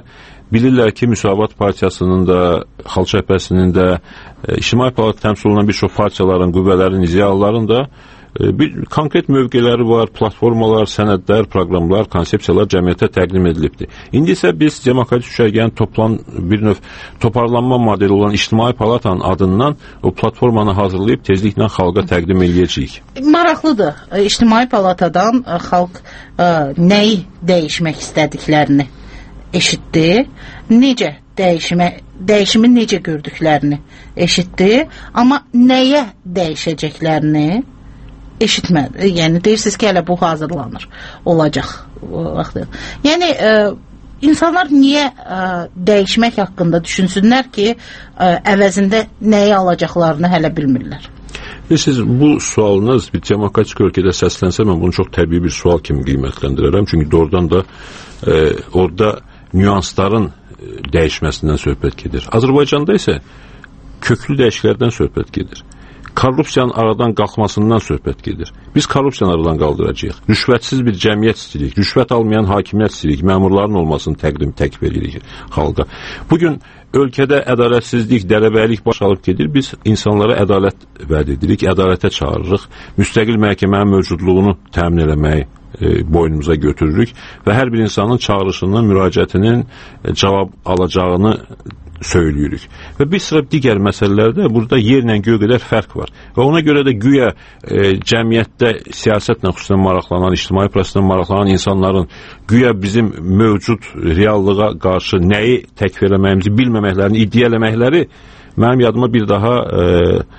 bilirlər ki, Müsavat Partiyasının da, Xalq Cəbhəsinin də, e, İctimai Palat təmsil olunan bir çox partiyaların, qüvvələrin, ziyalıların da bir konkret mövqeləri var, platformalar, sənədlər, proqramlar, konsepsiyalar cəmiyyətə təqdim edilibdir. İndi isə biz demokratik düşərgənin toplan bir növ toparlanma modeli olan İctimai Palatanın adından o platformanı hazırlayıb tezliklə xalqa təqdim edəcəyik. Maraqlıdır. İctimai Palatadan xalq nəyi dəyişmək istədiklərini eşitdi, necə dəyişmə, dəyişimi necə gördüklərini eşitdi, amma nəyə dəyişəcəklərini eşitmədi. Yəni deyirsiniz ki, hələ bu hazırlanır, olacaq vaxtı. Yəni e, insanlar niyə e, dəyişmək haqqında düşünsünlər ki, e, əvəzində nəyi alacaqlarını hələ bilmirlər? Siz bu sualınız bir demokratik ölkədə səslənsə, mən bunu çox təbii bir sual kimi qiymətləndirərəm. Çünki doğrudan da e, orada nüansların dəyişməsindən söhbət gedir. Azərbaycanda isə köklü dəyişikliklərdən söhbət gedir. Korrupsiyanın aradan qalxmasından söhbət gedir. Biz korrupsiyanı aradan qaldıracağıq. Rüşvətsiz bir cəmiyyət istəyirik. Rüşvət almayan hakimiyyət istəyirik. Məmurların olmasını təqdim təkbir edirik xalqa. Bugün ölkədə ədalətsizlik, dərəbəlik baş alıb gedir. Biz insanlara ədalət vəd edirik, ədalətə çağırırıq. Müstəqil məhkəmənin mövcudluğunu təmin eləməyi e, boynumuza götürürük və hər bir insanın çağırışının, müraciətinin e, cavab alacağını söyləyirik. Və bir sıra digər məsələlərdə burada yerlə göy qədər fərq var. Və ona görə də güya e, cəmiyyətdə siyasətlə xüsusən maraqlanan, ictimai proseslə maraqlanan insanların güya bizim mövcud reallığa qarşı nəyi təkfir eləməyimizi bilməməklərini, iddia eləməkləri mənim yadıma bir daha e,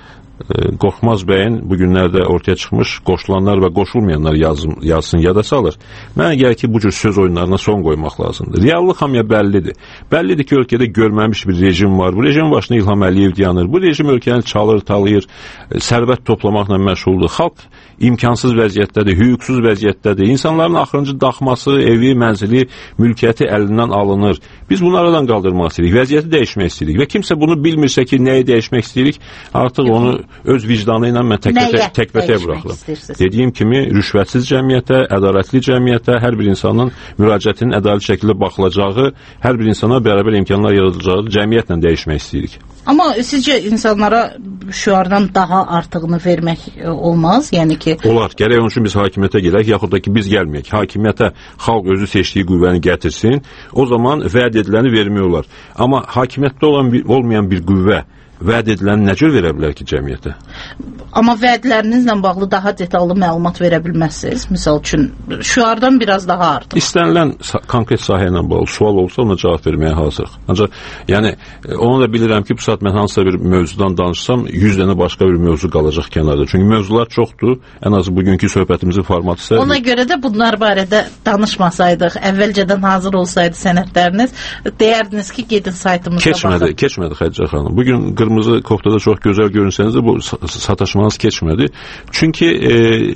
Qorxmaz bəyin bu günlərdə ortaya çıxmış qoşulanlar və qoşulmayanlar yazım, yazsın yada salır. Mənə gəlir ki, bu cür söz oyunlarına son qoymaq lazımdır. Reallıq hamıya bəllidir. Bəllidir ki, ölkədə görməmiş bir rejim var. Bu rejimin başına İlham Əliyev dayanır. Bu rejim ölkəni çalır, talayır, sərvət toplamaqla məşğuldur. Xalq imkansız vəziyyətdədir, hüquqsuz vəziyyətdədir. İnsanların axırıncı daxması, evi, mənzili, mülkiyyəti əlindən alınır. Biz bunu aradan qaldırmaq istəyirik, vəziyyəti dəyişmək istəyirik və kimsə bunu bilmirsə ki, nəyi dəyişmək istəyirik, artıq onu öz vicdanı ilə mən təkbətəyə buraxıram. Dediyim kimi, rüşvətsiz cəmiyyətə, ədalətli cəmiyyətə, hər bir insanın müraciətinin ədalətli şəkildə baxılacağı, hər bir insana bərabər imkanlar yaradılacağı cəmiyyətlə dəyişmək istəyirik. Amma sizcə insanlara şüardan daha artığını vermək olmaz? Yəni ki... Olar. Gərək onun üçün biz hakimiyyətə gələk, yaxud da ki biz gəlməyək. Hakimiyyətə xalq özü seçdiyi qüvvəni gətirsin, o zaman vəd ediləni vermək olar. Amma hakimiyyətdə olan bir, olmayan bir qüvvə vəd ediləni nə cür verə bilər ki cəmiyyətə? Amma vədlərinizlə bağlı daha detallı məlumat verə bilməzsiniz. Misal üçün, şüardan biraz daha artıq. İstənilən konkret sahə ilə bağlı sual olsa ona cavab verməyə hazırıq. Ancaq, yəni, onu da bilirəm ki, bu saat mən hansısa bir mövzudan danışsam, yüz dənə başqa bir mövzu qalacaq kənarda. Çünki mövzular çoxdur. Ən azı bugünkü söhbətimizin formatı isə... Ona görə də bunlar barədə danışmasaydıq, əvvəlcədən hazır olsaydı sənədləriniz, deyərdiniz ki, gedin saytımızda keçmədi, baxın. Keçmədi Xədicə xanım. Bugün qırmızı koftada çox gözəl görünsəniz də bu sataşmanız keçmədi. Çünki e,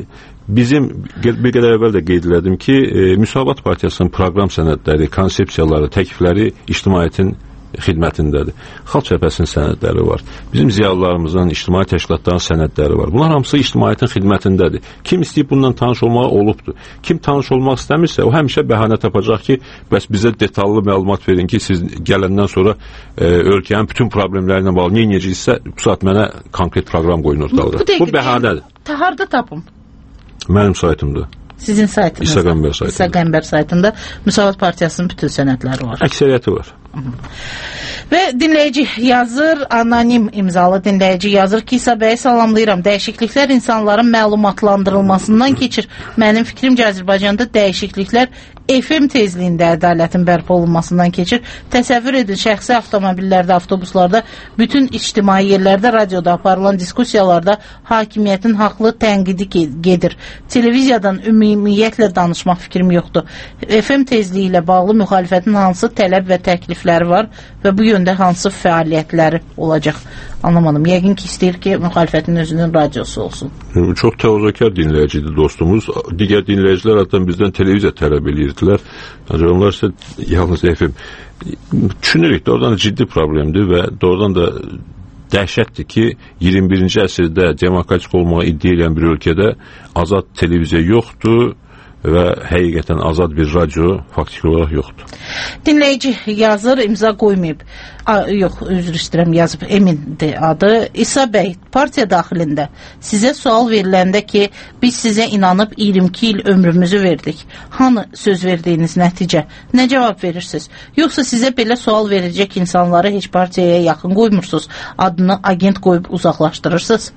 bizim bir qədər əvvəl də qeyd elədim ki, e, Müsavat Partiyasının proqram sənədləri, konsepsiyaları, təklifləri ictimaiyyətin xidmətindədir. Xalq Cəbhəsinin sənədləri var. Bizim ziyalılarımızın, ictimai təşkilatların sənədləri var. Bunlar hamısı ictimaiyyətin xidmətindədir. Kim istəyib bundan tanış olmağa olubdur. Kim tanış olmaq istəmirsə, o həmişə bəhanə tapacaq ki, bəs bizə detallı məlumat verin ki, siz gələndən sonra e, ölkənin bütün problemləri ilə bağlı nə edəcəksə, bu saat mənə konkret proqram qoyun ortalığa. Bu, bu bəhanədir. Harda tapım? Mənim saytımda. Sizin saytınızda? İsa Qəmbər saytında. İsa Qəmbər saytında Müsavat Partiyasının bütün sənədləri var. Əksəriyyəti var. Və dinləyici yazır, anonim imzalı dinləyici yazır ki, İsa bəyi salamlayıram. Dəyişikliklər insanların məlumatlandırılmasından keçir. Mənim fikrimcə Azərbaycanda dəyişikliklər F M tezliyində ədalətin bərpa olunmasından keçir. Təsəvvür edin, şəxsi avtomobillərdə, avtobuslarda, bütün ictimai yerlərdə, radioda aparılan diskusiyalarda hakimiyyətin haqlı tənqidi gedir. Televiziyadan ümumiyyətlə danışmaq fikrim yoxdur. F M tezliyi ilə bağlı müxalifətin hansı tələb və təklifləri var və bu yöndə hansı fəaliyyətləri olacaq? Anlamadım. Yəqin ki, istəyir ki, müxalifətin özünün radiosu olsun. Çox təvazökar dinləyicidir dostumuz. Digər dinləyicilər hatta bizdən televiziya tələb edirdilər. Ancaq onlar isə yalnız F M. Düşünürük, doğrudan da ciddi problemdir və doğrudan da dəhşətdir ki, iyirmi birinci əsrdə demokratik olmağa iddia edən bir ölkədə azad televiziya yoxdur və həqiqətən azad bir radio faktiki olaraq yoxdur. Dinləyici yazır, imza qoymayıb. A, yox, üzr istəyirəm, yazıb, Emindir adı. İsa bəy, partiya daxilində sizə sual veriləndə ki, biz sizə inanıb iyirmi iki il ömrümüzü verdik. Hanı söz verdiyiniz nəticə? Nə cavab verirsiniz? Yoxsa sizə belə sual verəcək insanları heç partiyaya yaxın qoymursunuz, adını agent qoyub uzaqlaşdırırsınız?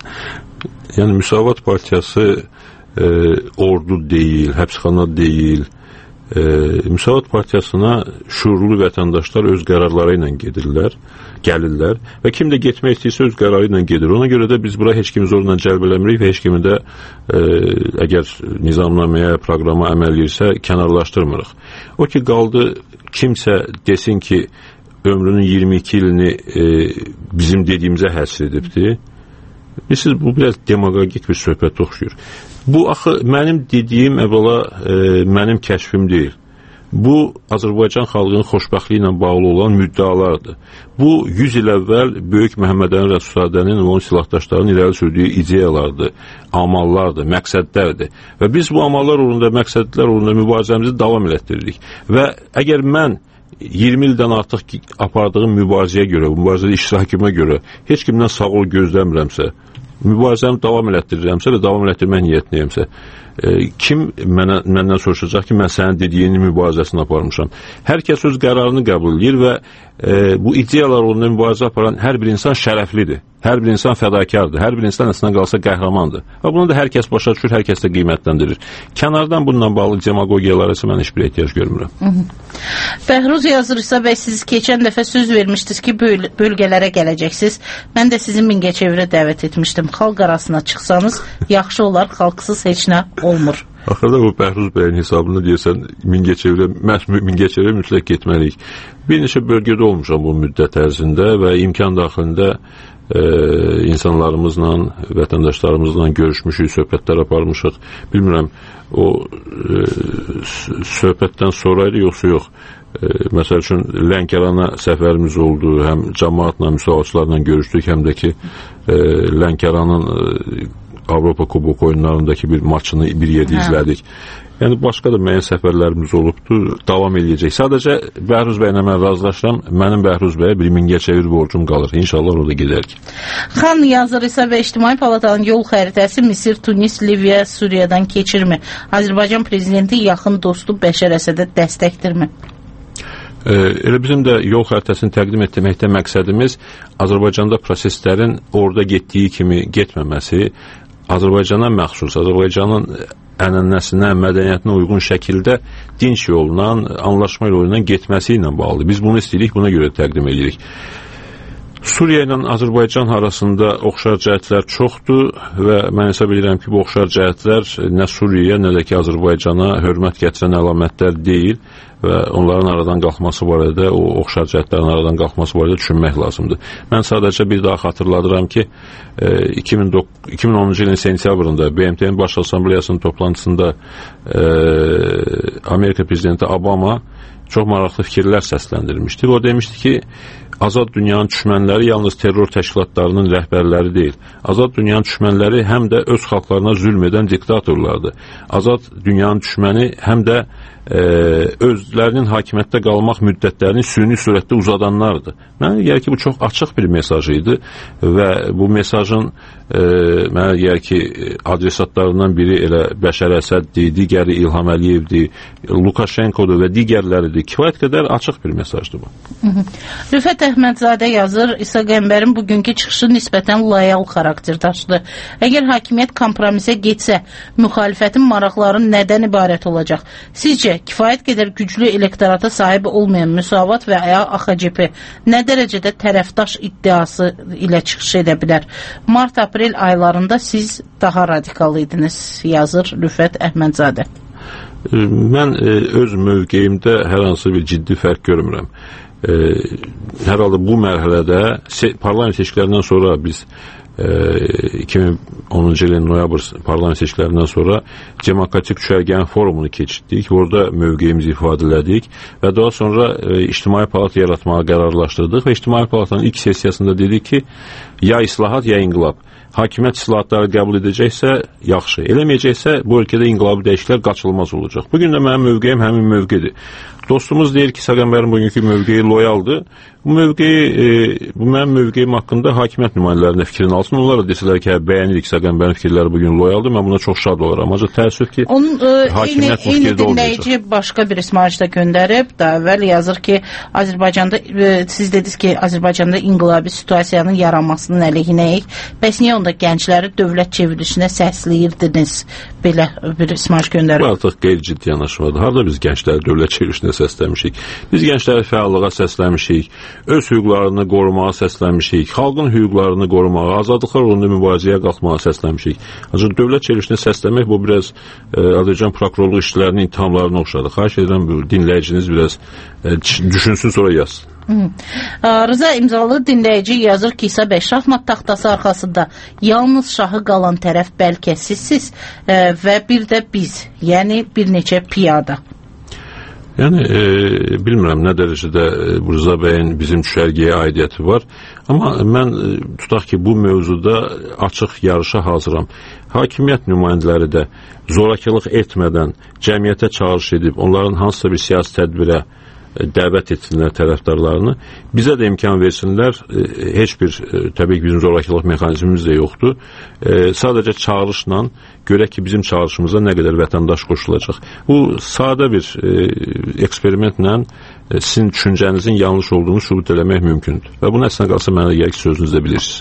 Yəni, Müsavat Partiyası e, ordu deyil, həbsxana deyil. E, Müsavat Partiyasına şuurlu vətəndaşlar öz qərarları ilə gedirlər, gəlirlər və kim də getmək istəyirsə öz qərarı ilə gedir. Ona görə də biz bura heç kimi zorla cəlb eləmirik və heç kimi də e, əgər nizamnaməyə, proqrama əməl edirsə kənarlaşdırmırıq. O ki, qaldı kimsə desin ki, ömrünün iyirmi iki ilini e, bizim dediyimizə həsr edibdir. Bilirsiniz, bu biraz demagogik bir söhbət oxşuyur. Bu, axı, mənim dediyim əvvəla e, mənim kəşfim deyil. Bu, Azərbaycan xalqının xoşbəxtliyi ilə bağlı olan müddialardır. Bu, yüz il əvvəl Böyük Məhəmməd Əmin Rəsulzadənin və onun silahdaşlarının irəli sürdüyü ideyalardır, amallardır, məqsədlərdir. Və biz bu amallar uğrunda, məqsədlər uğrunda mübarizəmizi davam elətdiririk. Və əgər mən iyirmi ildən artıq apardığım mübarizəyə görə, mübarizədə iştirakıma görə heç kimdən sağ ol gözləmirəmsə, mübarizəmi davam elətdirirəmsə və davam elətdirmək niyyətliyəmsə, e, kim mənə, məndən soruşacaq ki, mən sənin dediyini mübarizəsini aparmışam. Hər kəs öz qərarını qəbul edir və e, bu ideyalar uğrunda mübarizə aparan hər bir insan şərəflidir. Hər bir insan fədakardır. Hər bir insan əslində qalsa qəhrəmandır. Və bunu da hər kəs başa düşür, hər kəs də qiymətləndirir. Kənardan bununla bağlı demagogiyalara isə mən heç bir ehtiyac görmürəm. Hı -hı. Bəhruz yazır, İsa bəy, siz keçən dəfə söz vermişdiniz ki, böl bölgələrə gələcəksiniz. Mən də sizi Mingəçevirə dəvət etmişdim. Xalq arasına çıxsanız yaxşı olar, xalqsız heç nə olmur. Axırda bu Bəhruz bəyin hesabını deyəsən, Mingəçevirə, Mingəçevirə mütləq getməliyik. Bir neçə bölgədə olmuşam bu müddət ərzində və imkan daxilində e, insanlarımızla, vətəndaşlarımızla görüşmüşük, söhbətlər aparmışıq. Bilmirəm, o e, söhbətdən sonraydı, yoxsa yox. E, məsəl üçün, Lənkərana səfərimiz oldu, həm cəmaatla, müsavatçılarla görüşdük, həm də ki, e, Lənkəranın e, Avropa Kubok oyunlarındakı bir maçını bir yerdə izlədik. Yəni, başqa da müəyyən səfərlərimiz olubdur, davam edəcək. Sadəcə, Bəhruz bəylə mən razılaşıram, mənim Bəhruz bəyə bir Mingəçevir borcum qalır. İnşallah orada gedərik. Xan yazır, İsa bəy, İctimai Palatanın yol xəritəsi Misir, Tunis, Liviya, Suriyadan keçirmi? Azərbaycan prezidenti yaxın dostu Bəşər Əsədə dəstəkdirmi? Ee, elə bizim də yol xəritəsini təqdim etməkdə məqsədimiz Azərbaycanda proseslərin orada getdiyi kimi getməməsi, Azərbaycana məxsus, Azərbaycanın ənənəsinə, mədəniyyətinə uyğun şəkildə dinç yolla, anlaşma yolundan getməsi ilə bağlıdır. Biz bunu istəyirik, buna görə təqdim edirik. Suriya ilə Azərbaycan arasında oxşar cəhətlər çoxdur və mən hesab edirəm ki, bu oxşar cəhətlər nə Suriyaya, nə də ki, Azərbaycana hörmət gətirən əlamətlər deyil və onların aradan qalxması barədə, o oxşar cəhətlərin aradan qalxması barədə düşünmək lazımdır. Mən sadəcə bir daha xatırladıram ki, iki min onuncu ilin sentyabrında B M T'nin Baş Assambleyasının toplantısında e, Amerika prezidenti Obama çox maraqlı fikirlər səsləndirmişdir. O demişdi ki, azad dünyanın düşmənləri yalnız terror təşkilatlarının rəhbərləri deyil. Azad dünyanın düşmənləri həm də öz xalqlarına zülm edən diktatorlardır. Azad dünyanın düşməni həm də e, özlərinin hakimiyyətdə qalmaq müddətlərini süni surətdə uzadanlardır. Mənə gəlir ki, bu çox açıq bir mesaj idi və bu mesajın e, mənə gəlir ki, adresatlarından biri elə Bəşər Əsəddir, digəri İlham Əliyevdir, Lukashenkodur və digərləridir. Kifayət qədər açıq bir mesajdır bu. Hı -hı. Rüfət Əhmədzadə yazır, İsa Qəmbərin bugünkü çıxışı nisbətən loyal xarakter daşıdı. Əgər hakimiyyət kompromisə getsə, müxalifətin maraqları nədən ibarət olacaq? Sizcə, kifayət qədər güclü elektorata sahib olmayan Müsavat və A X C P nə dərəcədə tərəfdaş iddiası ilə çıxış edə bilər? Mart-aprel aylarında siz daha radikal idiniz, yazır Rüfət Əhmədzadə. Mən e, öz mövqeyimdə hər hansı bir ciddi fərq görmürəm. E, hər halda bu mərhələdə parlament seçkilərindən sonra biz iki min onuncu ilin noyabr parlament seçkilərindən sonra Demokratik Düşərgənin forumunu keçirdik. Orada mövqeyimizi ifadə elədik və daha sonra İctimai Palat yaratmağa qərarlaşdırdıq və İctimai Palatın ilk sessiyasında dedik ki, ya islahat, ya inqilab. Hakimiyyət islahatları qəbul edəcəksə, yaxşı. Eləməyəcəksə, bu ölkədə inqilabi dəyişikliklər qaçılmaz olacaq. Bugün də mənim mövqeyim həmin mövqedir. Dostumuz deyir ki, Səqənbərin bugünkü mövqeyi loyaldır. Bu mövqeyi, e, bu mənim mövqeyim haqqında hakimiyyət nümayəndələrində fikrini alsın. Onlar da desələr ki, hə, bəyənirik Səqənbərin fikirləri bugün loyaldır. Mən buna çox şad olaram. Ancaq təəssüf ki, onun, e, hakimiyyət eyni, bu fikirdə olmayacaq. Eyni dinləyici başqa bir ismarış da göndərib. Daha əvvəl yazır ki, Azərbaycanda, e, siz dediniz ki, Azərbaycanda inqilabi situasiyanın yaranmasının əleyhinəyik. Bəs niyə onda gəncləri dövlət çevrilişinə səsləyirdiniz? Belə bir ismarış göndərib. Bu artıq qeyri-ciddi yanaşmadır. Harada biz gəncləri dövlət çevrilişinə səsləmişik? Biz gəncləri fəallığa səsləmişik, öz hüquqlarını qorumağa səsləmişik, xalqın hüquqlarını qorumağa, azadlıqlar uğrunda mübarizəyə qalxmağa səsləmişik. Ancaq dövlət çevrilişinə səsləmək bu biraz e, Azərbaycan prokurorluq işçilərinin ittihamlarına oxşadı. Xahiş edirəm, bu dinləyiciniz biraz e, düşünsün, sonra yazsın. Hı. Rıza İmzalı dinləyici yazır ki, İsa bəy, şahmat taxtası arxasında yalnız şahı qalan tərəf bəlkə sizsiz e, və bir də biz, yəni bir neçə piyada. Yəni, e, bilmirəm nə dərəcədə Rıza bəyin bizim düşərgəyə aidiyyəti var, amma mən e, tutaq ki, bu mövzuda açıq yarışa hazıram. Hakimiyyət nümayəndələri də zorakılıq etmədən cəmiyyətə çağırış edib, onların hansısa bir siyasi tədbirə dəvət etsinlər tərəfdarlarını, bizə də imkan versinlər, heç bir, təbii ki, bizim zorakılıq mexanizmimiz də yoxdur. Sadəcə çağırışla görək ki, bizim çağırışımıza nə qədər vətəndaş qoşulacaq. Bu, sadə bir eksperimentlə sizin düşüncənizin yanlış olduğunu sübut eləmək mümkündür. Və bunu əslində qalsa mənə gəlir ki, sözünüzdə bilirsiniz.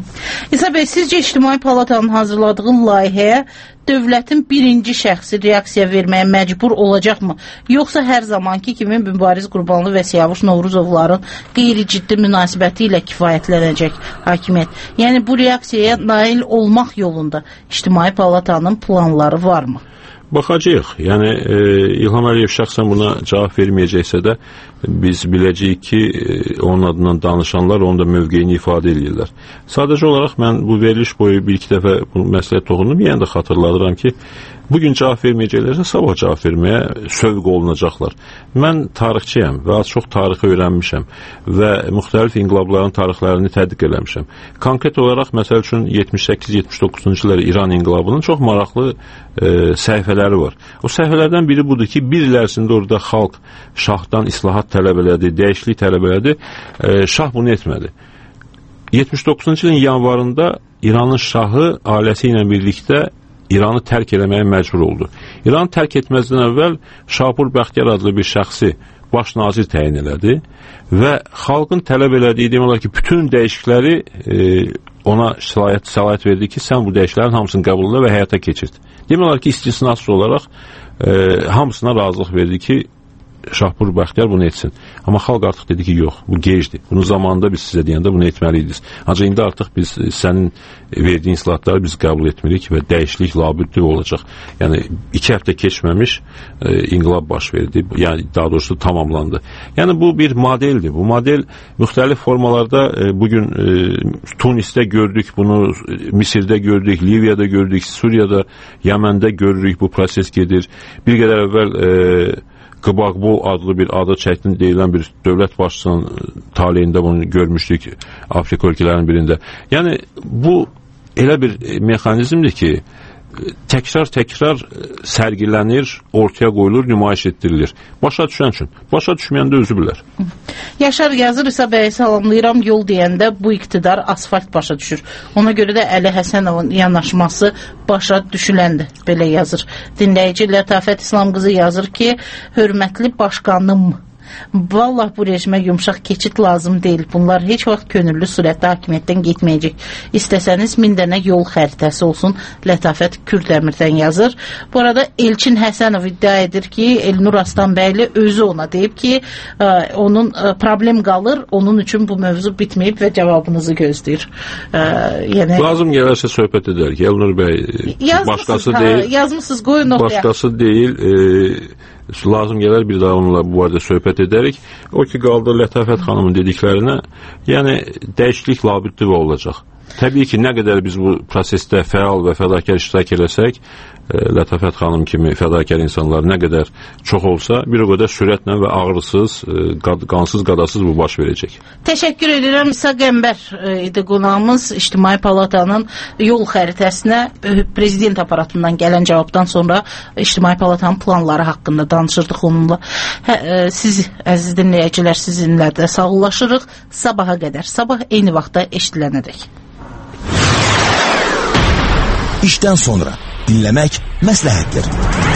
İsa bəy, sizcə İctimai Palatanın hazırladığı layihəyə dövlətin birinci şəxsi reaksiya verməyə məcbur olacaqmı? Yoxsa hər zamanki kimi Mübariz Qurbanlı və Siyavuş Novruzovların qeyri-ciddi münasibəti ilə kifayətlənəcək hakimiyyət? Yəni, bu reaksiyaya nail olmaq yolunda İctimai Palatanın planları varmı? Baxacağıq. Yəni, e, İlham Əliyev şəxsən buna cavab verməyəcəksə də biz biləcəyik ki, e, onun adından danışanlar onun da mövqeyini ifadə edirlər. Sadəcə olaraq mən bu veriliş boyu bir-iki dəfə bu məsələyə toxundum. Yəni də xatırladıram ki, bugün cavab verməyəcəklərsə sabah cavab verməyə sövq olunacaqlar. Mən tarixçiyəm və az çox tarixi öyrənmişəm və müxtəlif inqilabların tarixlərini tədqiq eləmişəm. Konkret olaraq, məsəl üçün, yetmiş səkkiz yetmiş doqquzuncu illəri İran inqilabının çox maraqlı e, səhifələri var. O səhifələrdən biri budur ki, bir il ərzində orada xalq şahdan islahat tələb elədi, dəyişiklik tələb elədi, e, şah bunu etmədi. yetmiş doqquzuncu ilin yanvarında İranın şahı ailəsi ilə birlikdə İranı tərk eləməyə məcbur oldu. İranı tərk etməzdən əvvəl Şapur Bəxtiyar adlı bir şəxsi baş nazir təyin elədi və xalqın tələb elədiyi demək olar ki, bütün dəyişiklikləri e, ona səlahiyyət, səlahiyyət verdi ki, sən bu dəyişikliklərin hamısını qəbul elə və həyata keçirt. Demək olar ki, istisnasız olaraq e, hamısına razılıq verdi ki, Şahpur Bəxtiyar bunu etsin. Amma xalq artıq dedi ki, yox, bu gecdir. Bunu zamanında biz sizə deyəndə bunu etməliydiniz. Ancaq indi artıq biz sənin verdiyin islahatları biz qəbul etmirik və dəyişiklik labüddü olacaq. Yəni, iki həftə keçməmiş e, inqilab baş verdi. Yəni, daha doğrusu tamamlandı. Yəni, bu bir modeldir. Bu model müxtəlif formalarda e, bugün e, Tunisdə gördük bunu, Misirdə gördük, Liviyada gördük, Suriyada, Yəməndə görürük, bu proses gedir. Bir qədər əvvəl e, Qıbaqbu adlı bir adı çətin deyilən bir dövlət başçısının taleyində bunu görmüşdük Afrika ölkələrinin birində. Yəni, bu elə bir mexanizmdir ki, təkrar-təkrar sərgilənir, ortaya qoyulur, nümayiş etdirilir. Başa düşən üçün. Başa düşməyəndə özü bilər. Yaşar yazır, İsa bəyi salamlayıram, yol deyəndə bu iqtidar asfalt başa düşür. Ona görə də Əli Həsənovun yanaşması başa düşüləndir, belə yazır. Dinləyici Lətafət İslam qızı yazır ki, hörmətli başqanım, vallah bu rejimə yumşaq keçid lazım deyil. Bunlar heç vaxt könüllü surətdə hakimiyyətdən getməyəcək. İstəsəniz min dənə yol xəritəsi olsun. Lətafət Kürdəmirdən yazır. Bu arada Elçin Həsənov iddia edir ki, Elnur Aslanbəyli özü ona deyib ki, ə, onun ə, problem qalır, onun üçün bu mövzu bitməyib və cavabınızı gözləyir. Ə, yəni, lazım gələrsə söhbət edərik. Elnur bəy başqası hə, deyil. Yazmısınız, qoyun ortaya. Başqası deyil. E, lazım gələr bir daha onunla bu arada söhbət edərik. O ki, qaldı Lətafət xanımın dediklərinə, yəni dəyişiklik labüddü və olacaq. Təbii ki, nə qədər biz bu prosesdə fəal və fədakar iştirak eləsək, Lətafət xanım kimi fədakar insanlar nə qədər çox olsa, bir o qədər sürətlə və ağrısız, qansız, qadasız bu baş verəcək. Təşəkkür edirəm. İsa Qəmbər idi qonağımız. İctimai Palatanın yol xəritəsinə prezident aparatından gələn cavabdan sonra İctimai Palatanın planları haqqında danışırdıq onunla. Hə, siz, əziz dinləyicilər, sizinlə də sağollaşırıq. Sabaha qədər, sabah eyni vaxtda eşidilənədək. İşdən sonra dinləmək məsləhətdir.